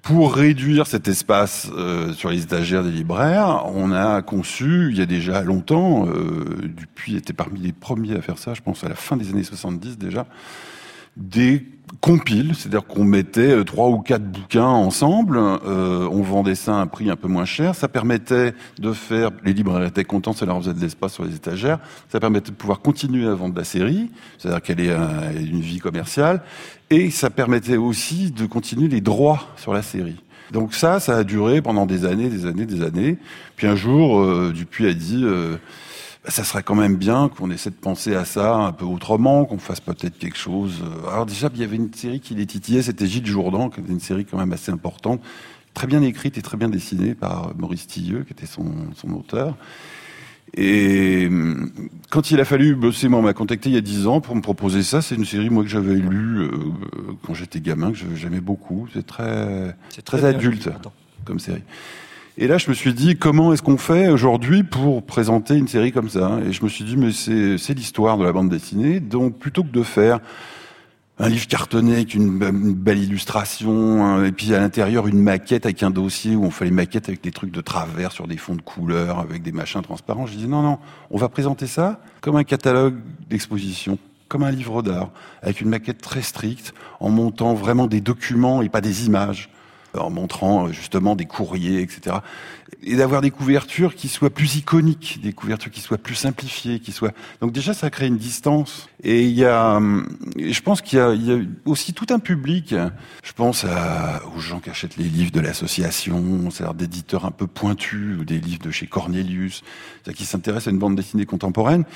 Pour réduire cet espace euh, sur les étagères des libraires, on a conçu, il y a déjà longtemps, euh, Dupuis était parmi les premiers à faire ça, je pense à la fin des années soixante-dix déjà, des compiles, c'est-à-dire qu'on mettait trois ou quatre bouquins ensemble, euh, on vendait ça à un prix un peu moins cher, ça permettait de faire, les libraires étaient contents, ça leur faisait de l'espace sur les étagères, ça permettait de pouvoir continuer à vendre la série, c'est-à-dire qu'elle ait un, une vie commerciale, et ça permettait aussi de continuer les droits sur la série. Donc ça, ça a duré pendant des années, des années, des années. Puis un jour, euh, Dupuis a dit... Euh, ça serait quand même bien qu'on essaie de penser à ça un peu autrement, qu'on fasse peut-être quelque chose. Alors déjà, il y avait une série qui les titillait, c'était Gilles Jourdan, qui était une série quand même assez importante, très bien écrite et très bien dessinée par Maurice Tilleux, qui était son, son auteur. Et quand il a fallu bosser, moi, on m'a contacté il y a dix ans pour me proposer ça. C'est une série, moi, que j'avais lue euh, quand j'étais gamin, que j'aimais beaucoup. C'est très, c'est très, très adulte comme série. Et là, je me suis dit, comment est-ce qu'on fait aujourd'hui pour présenter une série comme ça? Et je me suis dit, mais c'est, c'est l'histoire de la bande dessinée. Donc, plutôt que de faire un livre cartonné avec une, une belle illustration, hein, et puis à l'intérieur une maquette avec un dossier où on fait les maquettes avec des trucs de travers sur des fonds de couleurs, avec des machins transparents, je dis non, non, on va présenter ça comme un catalogue d'exposition, comme un livre d'art, avec une maquette très stricte, en montant vraiment des documents et pas des images, en montrant justement des courriers, et cetera. Et d'avoir des couvertures qui soient plus iconiques, des couvertures qui soient plus simplifiées, qui soient... Donc déjà, ça crée une distance. Et il y a, je pense qu'il y a, il y a aussi tout un public. Je pense à, aux gens qui achètent les livres de l'association, c'est-à-dire d'éditeurs un peu pointus, ou des livres de chez Cornelius, c'est-à-dire qui s'intéressent à une bande dessinée contemporaine.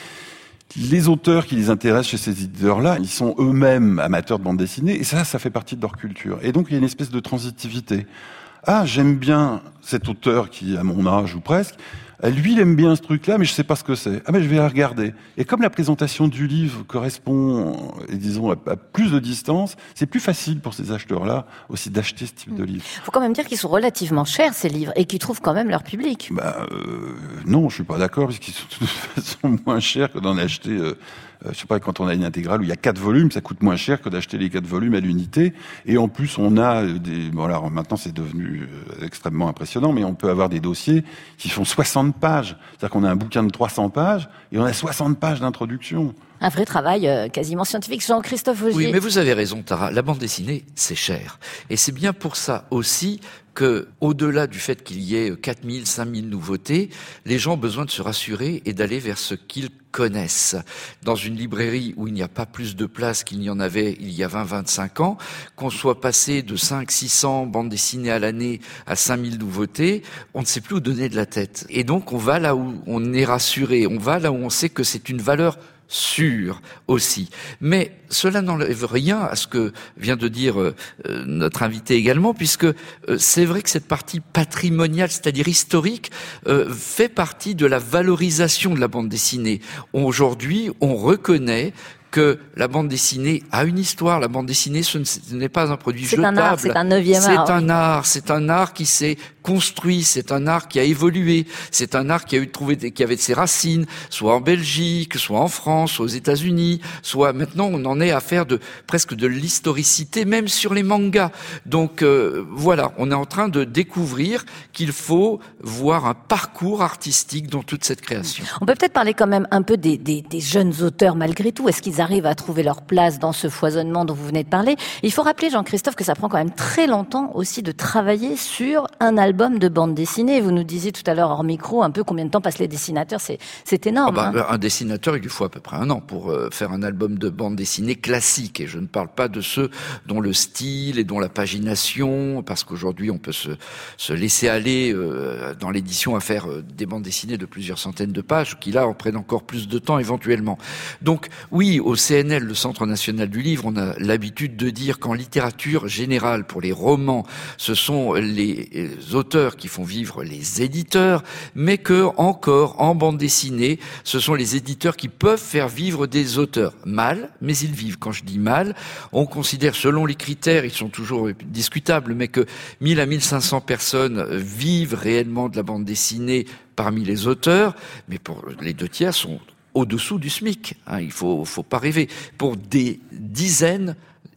Les auteurs qui les intéressent chez ces éditeurs-là, ils sont eux-mêmes amateurs de bande dessinée, et ça, ça fait partie de leur culture. Et donc, il y a une espèce de transitivité. Ah, j'aime bien cet auteur qui, à mon âge ou presque, lui, il aime bien ce truc-là, mais je sais pas ce que c'est. Ah, mais je vais la regarder. Et comme la présentation du livre correspond, disons, à, à plus de distance, c'est plus facile pour ces acheteurs-là aussi d'acheter ce type mmh. de livre. Il faut quand même dire qu'ils sont relativement chers, ces livres, et qu'ils trouvent quand même leur public. Bah, euh, non, je suis pas d'accord, parce qu'ils sont de toute façon moins chers que d'en acheter... Euh, Euh, je sais pas, quand on a une intégrale où il y a quatre volumes, ça coûte moins cher que d'acheter les quatre volumes à l'unité. Et en plus, on a des... Bon, alors maintenant, c'est devenu euh, extrêmement impressionnant, mais on peut avoir des dossiers qui font soixante pages. C'est-à-dire qu'on a un bouquin de trois cents pages et on a soixante pages d'introduction. Un vrai travail euh, quasiment scientifique. Jean-Christophe Augier. Oui, mais vous avez raison, Tara. La bande dessinée, c'est cher. Et c'est bien pour ça aussi que, au-delà du fait qu'il y ait quatre mille, cinq mille nouveautés, les gens ont besoin de se rassurer et d'aller vers ce qu'ils connaissent. Dans une librairie où il n'y a pas plus de place qu'il n'y en avait il y a vingt, vingt-cinq ans, qu'on soit passé de cinq, six cents bandes dessinées à l'année à cinq mille nouveautés, on ne sait plus où donner de la tête. Et donc, on va là où on est rassuré, on va là où on sait que c'est une valeur sûre aussi. Mais cela n'enlève rien à ce que vient de dire euh, notre invité également, puisque euh, c'est vrai que cette partie patrimoniale, c'est-à-dire historique, euh, fait partie de la valorisation de la bande dessinée. Aujourd'hui, on reconnaît que la bande dessinée a une histoire. La bande dessinée, ce n'est pas un produit c'est jetable. Un art, c'est un neuvième art. C'est un oui. art. C'est un art qui s'est construit. C'est un art qui a évolué. C'est un art qui a eu trouvé, des, qui avait ses racines, soit en Belgique, soit en France, soit aux États-Unis, soit maintenant on en est à faire de presque de l'historicité, même sur les mangas. Donc euh, voilà, on est en train de découvrir qu'il faut voir un parcours artistique dans toute cette création. On peut peut-être parler quand même un peu des, des, des jeunes auteurs malgré tout. Est-ce qu'ils arrivent à trouver leur place dans ce foisonnement dont vous venez de parler? Il faut rappeler, Jean-Christophe, que ça prend quand même très longtemps aussi de travailler sur un album de bande dessinée. Vous nous disiez tout à l'heure hors micro un peu combien de temps passent les dessinateurs. C'est, c'est énorme. Ah bah, hein. Un dessinateur, il lui faut à peu près un an pour euh, faire un album de bande dessinée classique. Et je ne parle pas de ceux dont le style et dont la pagination, parce qu'aujourd'hui on peut se, se laisser aller euh, dans l'édition à faire euh, des bandes dessinées de plusieurs centaines de pages, qui là en prennent encore plus de temps éventuellement. Donc oui, au C N L, le Centre National du Livre, on a l'habitude de dire qu'en littérature générale, pour les romans, ce sont les auteurs qui font vivre les éditeurs, mais que, encore, en bande dessinée, ce sont les éditeurs qui peuvent faire vivre des auteurs. Mal, mais ils vivent. Quand je dis mal, on considère, selon les critères, ils sont toujours discutables, mais que mille à mille cinq cents personnes vivent réellement de la bande dessinée parmi les auteurs, mais pour les deux tiers sont au-dessous du SMIC, hein, il faut, faut pas rêver. Pour des dizaines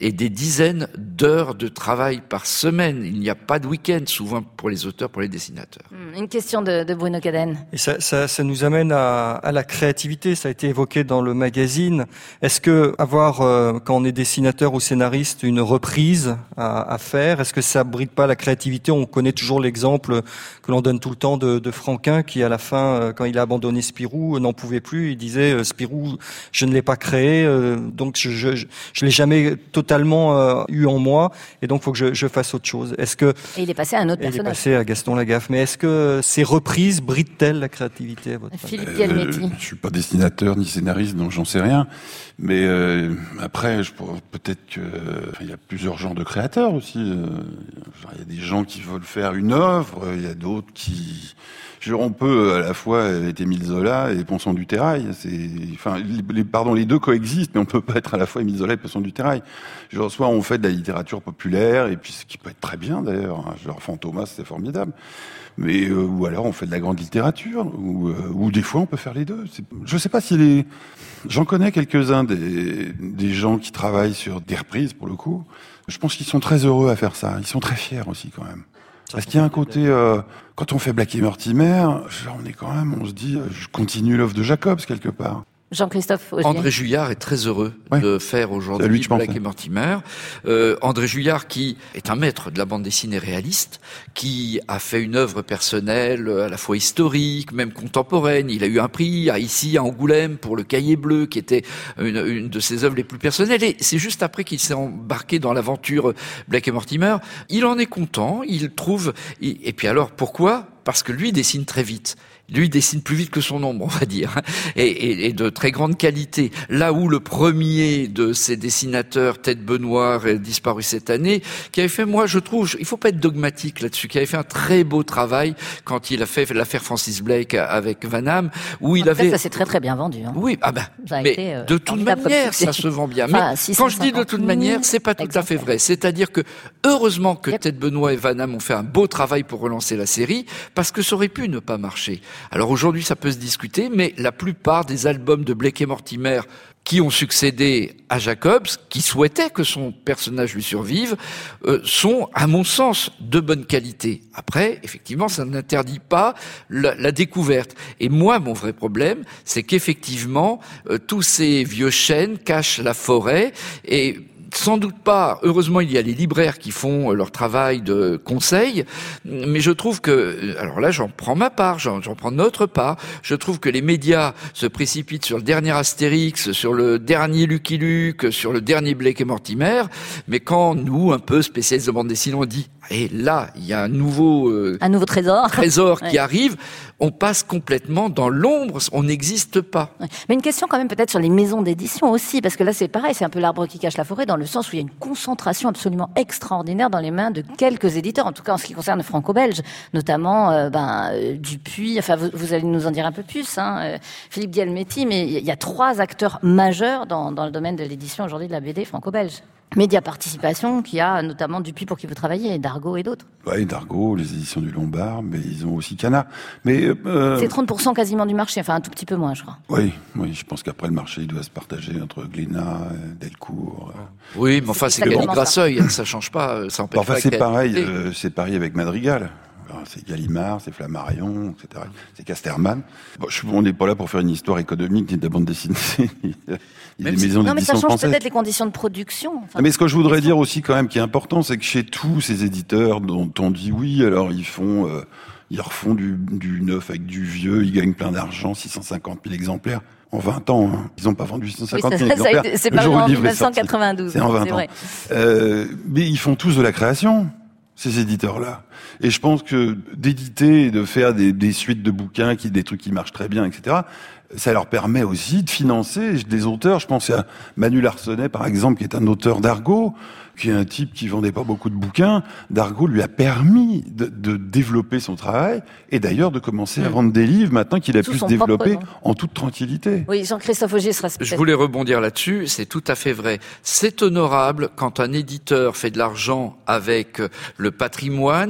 et des dizaines d'heures de travail par semaine. Il n'y a pas de week-end, souvent pour les auteurs, pour les dessinateurs. Une question de, de Bruno Cadenne. Et ça, ça, ça nous amène à, à la créativité. Ça a été évoqué dans le magazine. Est-ce que avoir, euh, quand on est dessinateur ou scénariste, une reprise à, à faire, est-ce que ça bride pas la créativité? On connaît toujours l'exemple que l'on donne tout le temps de, de Franquin, qui à la fin, euh, quand il a abandonné Spirou, euh, n'en pouvait plus. Il disait euh, Spirou, je ne l'ai pas créé, euh, donc je, je, je, je l'ai jamais totalement euh, eu en moi, et donc il faut que je, je fasse autre chose. Est-ce que et il est passé à un autre et personnage. Il est passé à Gaston Lagaffe. Mais est-ce que ces reprises brident-elles la créativité à votre avis? Philippe Guelmetti. Euh, je suis pas dessinateur ni scénariste, donc j'en sais rien. Mais euh, après, je pourrais, peut-être que enfin, il y a plusieurs genres de créateurs aussi. Euh, genre, il y a des gens qui veulent faire une œuvre, il y a d'autres qui Genre, on peut à la fois être Émile Zola et Ponson du Terrail. C'est, enfin, les, pardon, les deux coexistent, mais on peut pas être à la fois Émile Zola et Ponson du Terrail. Genre, soit on fait de la littérature populaire, et puis ce qui peut être très bien d'ailleurs. Genre, Fantomas, c'est formidable. Mais euh, ou alors on fait de la grande littérature, ou, euh, ou des fois on peut faire les deux. C'est, je sais pas si les, j'en connais quelques-uns des, des gens qui travaillent sur des reprises pour le coup. Je pense qu'ils sont très heureux à faire ça. Ils sont très fiers aussi quand même. Parce qu'il y a un côté, euh, quand on fait Black et Mortimer, genre on est quand même, on se dit, euh, je continue l'œuvre de Jacobs quelque part. Jean-Christophe Augier. André Juillard est très heureux ouais. de faire aujourd'hui Black pense, et Mortimer. Euh, André Juillard, qui est un maître de la bande dessinée réaliste, qui a fait une œuvre personnelle à la fois historique, même contemporaine. Il a eu un prix à, ici à Angoulême pour le Cahier bleu, qui était une, une de ses œuvres les plus personnelles. Et c'est juste après qu'il s'est embarqué dans l'aventure Black et Mortimer. Il en est content. Il trouve. Et puis alors, pourquoi ? Parce que lui dessine très vite. Lui dessine plus vite que son ombre, on va dire, et, et, et de très grande qualité. Là où le premier de ces dessinateurs, Ted Benoît, est disparu cette année, qui avait fait, moi je trouve, il faut pas être dogmatique là-dessus, qui avait fait un très beau travail quand il a fait l'affaire Francis Blake avec Van Hamme, où il en avait... fait, ça s'est très très bien vendu. Hein. Oui, ah ben, mais été, euh, de toute manière, ça se vend bien. Enfin, mais quand je dis de toute manière, c'est pas tout à fait vrai. C'est-à-dire que, heureusement que Ted Benoît et Van Hamme ont fait un beau travail pour relancer la série, parce que ça aurait pu ne pas marcher. Alors aujourd'hui, ça peut se discuter, mais la plupart des albums de Blake et Mortimer qui ont succédé à Jacobs, qui souhaitait que son personnage lui survive, euh, sont, à mon sens, de bonne qualité. Après, effectivement, ça n'interdit pas la, la découverte. Et moi, mon vrai problème, c'est qu'effectivement, euh, tous ces vieux chênes cachent la forêt, et sans doute pas. Heureusement, il y a les libraires qui font leur travail de conseil, mais je trouve que, alors là, j'en prends ma part, j'en, j'en prends notre part. Je trouve que les médias se précipitent sur le dernier Astérix, sur le dernier Lucky Luke, sur le dernier Blake et Mortimer, mais quand nous, un peu spécialistes de bande dessinée, on dit, et là, il y a un nouveau, euh, un nouveau trésor, trésor qui ouais. arrive, on passe complètement dans l'ombre, on n'existe pas. Ouais. Mais une question quand même peut-être sur les maisons d'édition aussi, parce que là c'est pareil, c'est un peu l'arbre qui cache la forêt, dans le sens où il y a une concentration absolument extraordinaire dans les mains de quelques éditeurs, en tout cas en ce qui concerne le franco-belge, notamment euh, ben, euh, Dupuis, enfin vous, vous allez nous en dire un peu plus, hein, euh, Philippe Guelmetti, mais il y a trois acteurs majeurs dans, dans le domaine de l'édition aujourd'hui de la B D franco-belge. Média Participation, qui a notamment Dupuis pour qui vous travaillez, Dargaud et d'autres. Oui, Dargaud, les éditions du Lombard, mais ils ont aussi Cana. Mais euh, c'est trente pour cent quasiment du marché, enfin un tout petit peu moins, je crois. Oui, oui, je pense qu'après le marché, il doit se partager entre Glénat, Delcourt. Oui, mais enfin, c'est, c'est Gallic Brasseuil, ça. ça change pas, ça empêche enfin, pas. c'est pareil, euh, c'est pareil avec Madrigal. Alors, c'est Gallimard, c'est Flammarion, et cetera. C'est Casterman. Bon, je, on n'est pas là pour faire une histoire économique ni de la bande dessinée. Il y a des maisons non, mais ça change françaises. peut-être les conditions de production. Enfin, mais ce que je voudrais dire aussi, quand même, qui est important, c'est que chez tous ces éditeurs dont on dit oui, alors ils font, euh, ils refont du, du neuf avec du vieux, ils gagnent plein d'argent, six cent cinquante mille exemplaires. En vingt ans, hein. Ils n'ont pas vendu six cent cinquante mille oui, ça, exemplaires. Ça, c'est pas en dix-neuf cent quatre-vingt-douze. C'est en vingt c'est ans. Vrai. Euh, mais ils font tous de la création, ces éditeurs-là. Et je pense que d'éditer et de faire des, des suites de bouquins, qui, des trucs qui marchent très bien, et cetera, ça leur permet aussi de financer des auteurs. Je pense à Manu Larsonnet, par exemple, qui est un auteur d'Argo, qui est un type qui vendait pas beaucoup de bouquins. D'Argo lui a permis de, de développer son travail et d'ailleurs de commencer mmh. à vendre des livres maintenant qu'il a Sous pu se développer en toute tranquillité. Oui, Jean-Christophe Augier sera Je voulais rebondir là-dessus, c'est tout à fait vrai. C'est honorable quand un éditeur fait de l'argent avec le patrimoine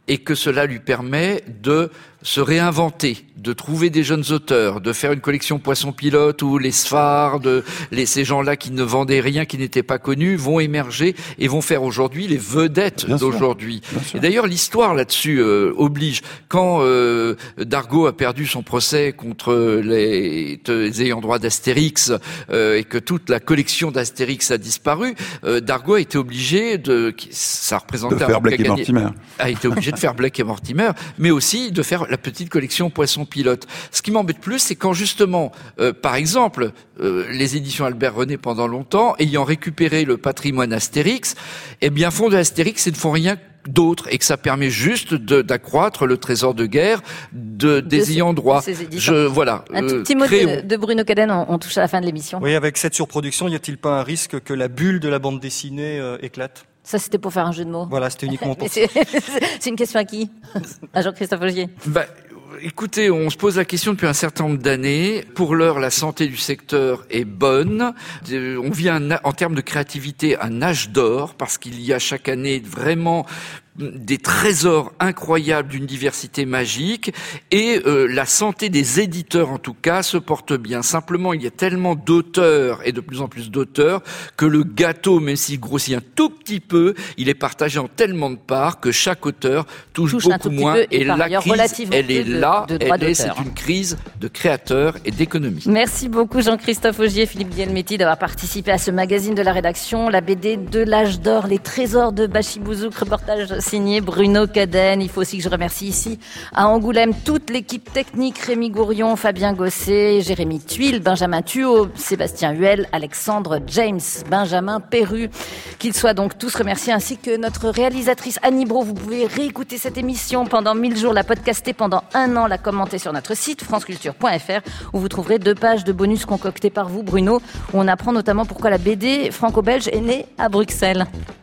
et que cela lui permet de se réinventer, de trouver des jeunes auteurs, de faire une collection Poisson Pilote où les Sphare, de, les, ces gens-là qui ne vendaient rien, qui n'étaient pas connus, vont émerger et vont faire aujourd'hui les vedettes Bien d'aujourd'hui. Et d'ailleurs, l'histoire là-dessus euh, oblige. Quand euh, Dargaud a perdu son procès contre les, les ayants droit d'Astérix euh, et que toute la collection d'Astérix a disparu, euh, Dargaud a été obligé de, ça représentait de faire Blake et Mortimer, a été obligé de faire Blake et Mortimer, mais aussi de faire la petite collection Poisson Pilote. Ce qui m'embête plus, c'est quand justement, euh, par exemple, euh, les éditions Albert René pendant longtemps, ayant récupéré le patrimoine Astérix, eh bien font de Astérix et ne font rien d'autre, et que ça permet juste de, d'accroître le trésor de guerre de, des de ayants droit. Je, voilà. Un tout petit mot de, de Bruno Cadenne, on, on touche à la fin de l'émission. Oui, avec cette surproduction, y a-t-il pas un risque que la bulle de la bande dessinée euh, éclate ? Ça, c'était pour faire un jeu de mots. Voilà, c'était uniquement pour ça. C'est, c'est une question à qui ? À Jean-Christophe Augier. Bah, écoutez, on se pose la question depuis un certain nombre d'années. Pour l'heure, la santé du secteur est bonne. On vit un, en termes de créativité un âge d'or, parce qu'il y a chaque année vraiment des trésors incroyables d'une diversité magique, et euh, la santé des éditeurs en tout cas se porte bien. Simplement, il y a tellement d'auteurs et de plus en plus d'auteurs que le gâteau, même s'il grossit un tout petit peu, il est partagé en tellement de parts que chaque auteur touche, touche beaucoup moins. Peu, et, et la crise, elle est de, là, de elle est, c'est une crise de créateurs et d'économie. Merci beaucoup Jean-Christophe Augier, Philippe Guillemety d'avoir participé à ce magazine de la rédaction, la B D de l'âge d'or, les trésors de Bachibouzouk, reportage signé Bruno Cadenne. Il faut aussi que je remercie ici à Angoulême toute l'équipe technique, Rémi Gourion, Fabien Gosset, Jérémy Tuile, Benjamin Thuot, Sébastien Huel, Alexandre James, Benjamin Perru. Qu'ils soient donc tous remerciés, ainsi que notre réalisatrice Annie Brault. Vous pouvez réécouter cette émission pendant mille jours, la podcaster pendant un an, la commenter sur notre site franceculture point f r, où vous trouverez deux pages de bonus concoctées par vous, Bruno, où on apprend notamment pourquoi la B D franco-belge est née à Bruxelles.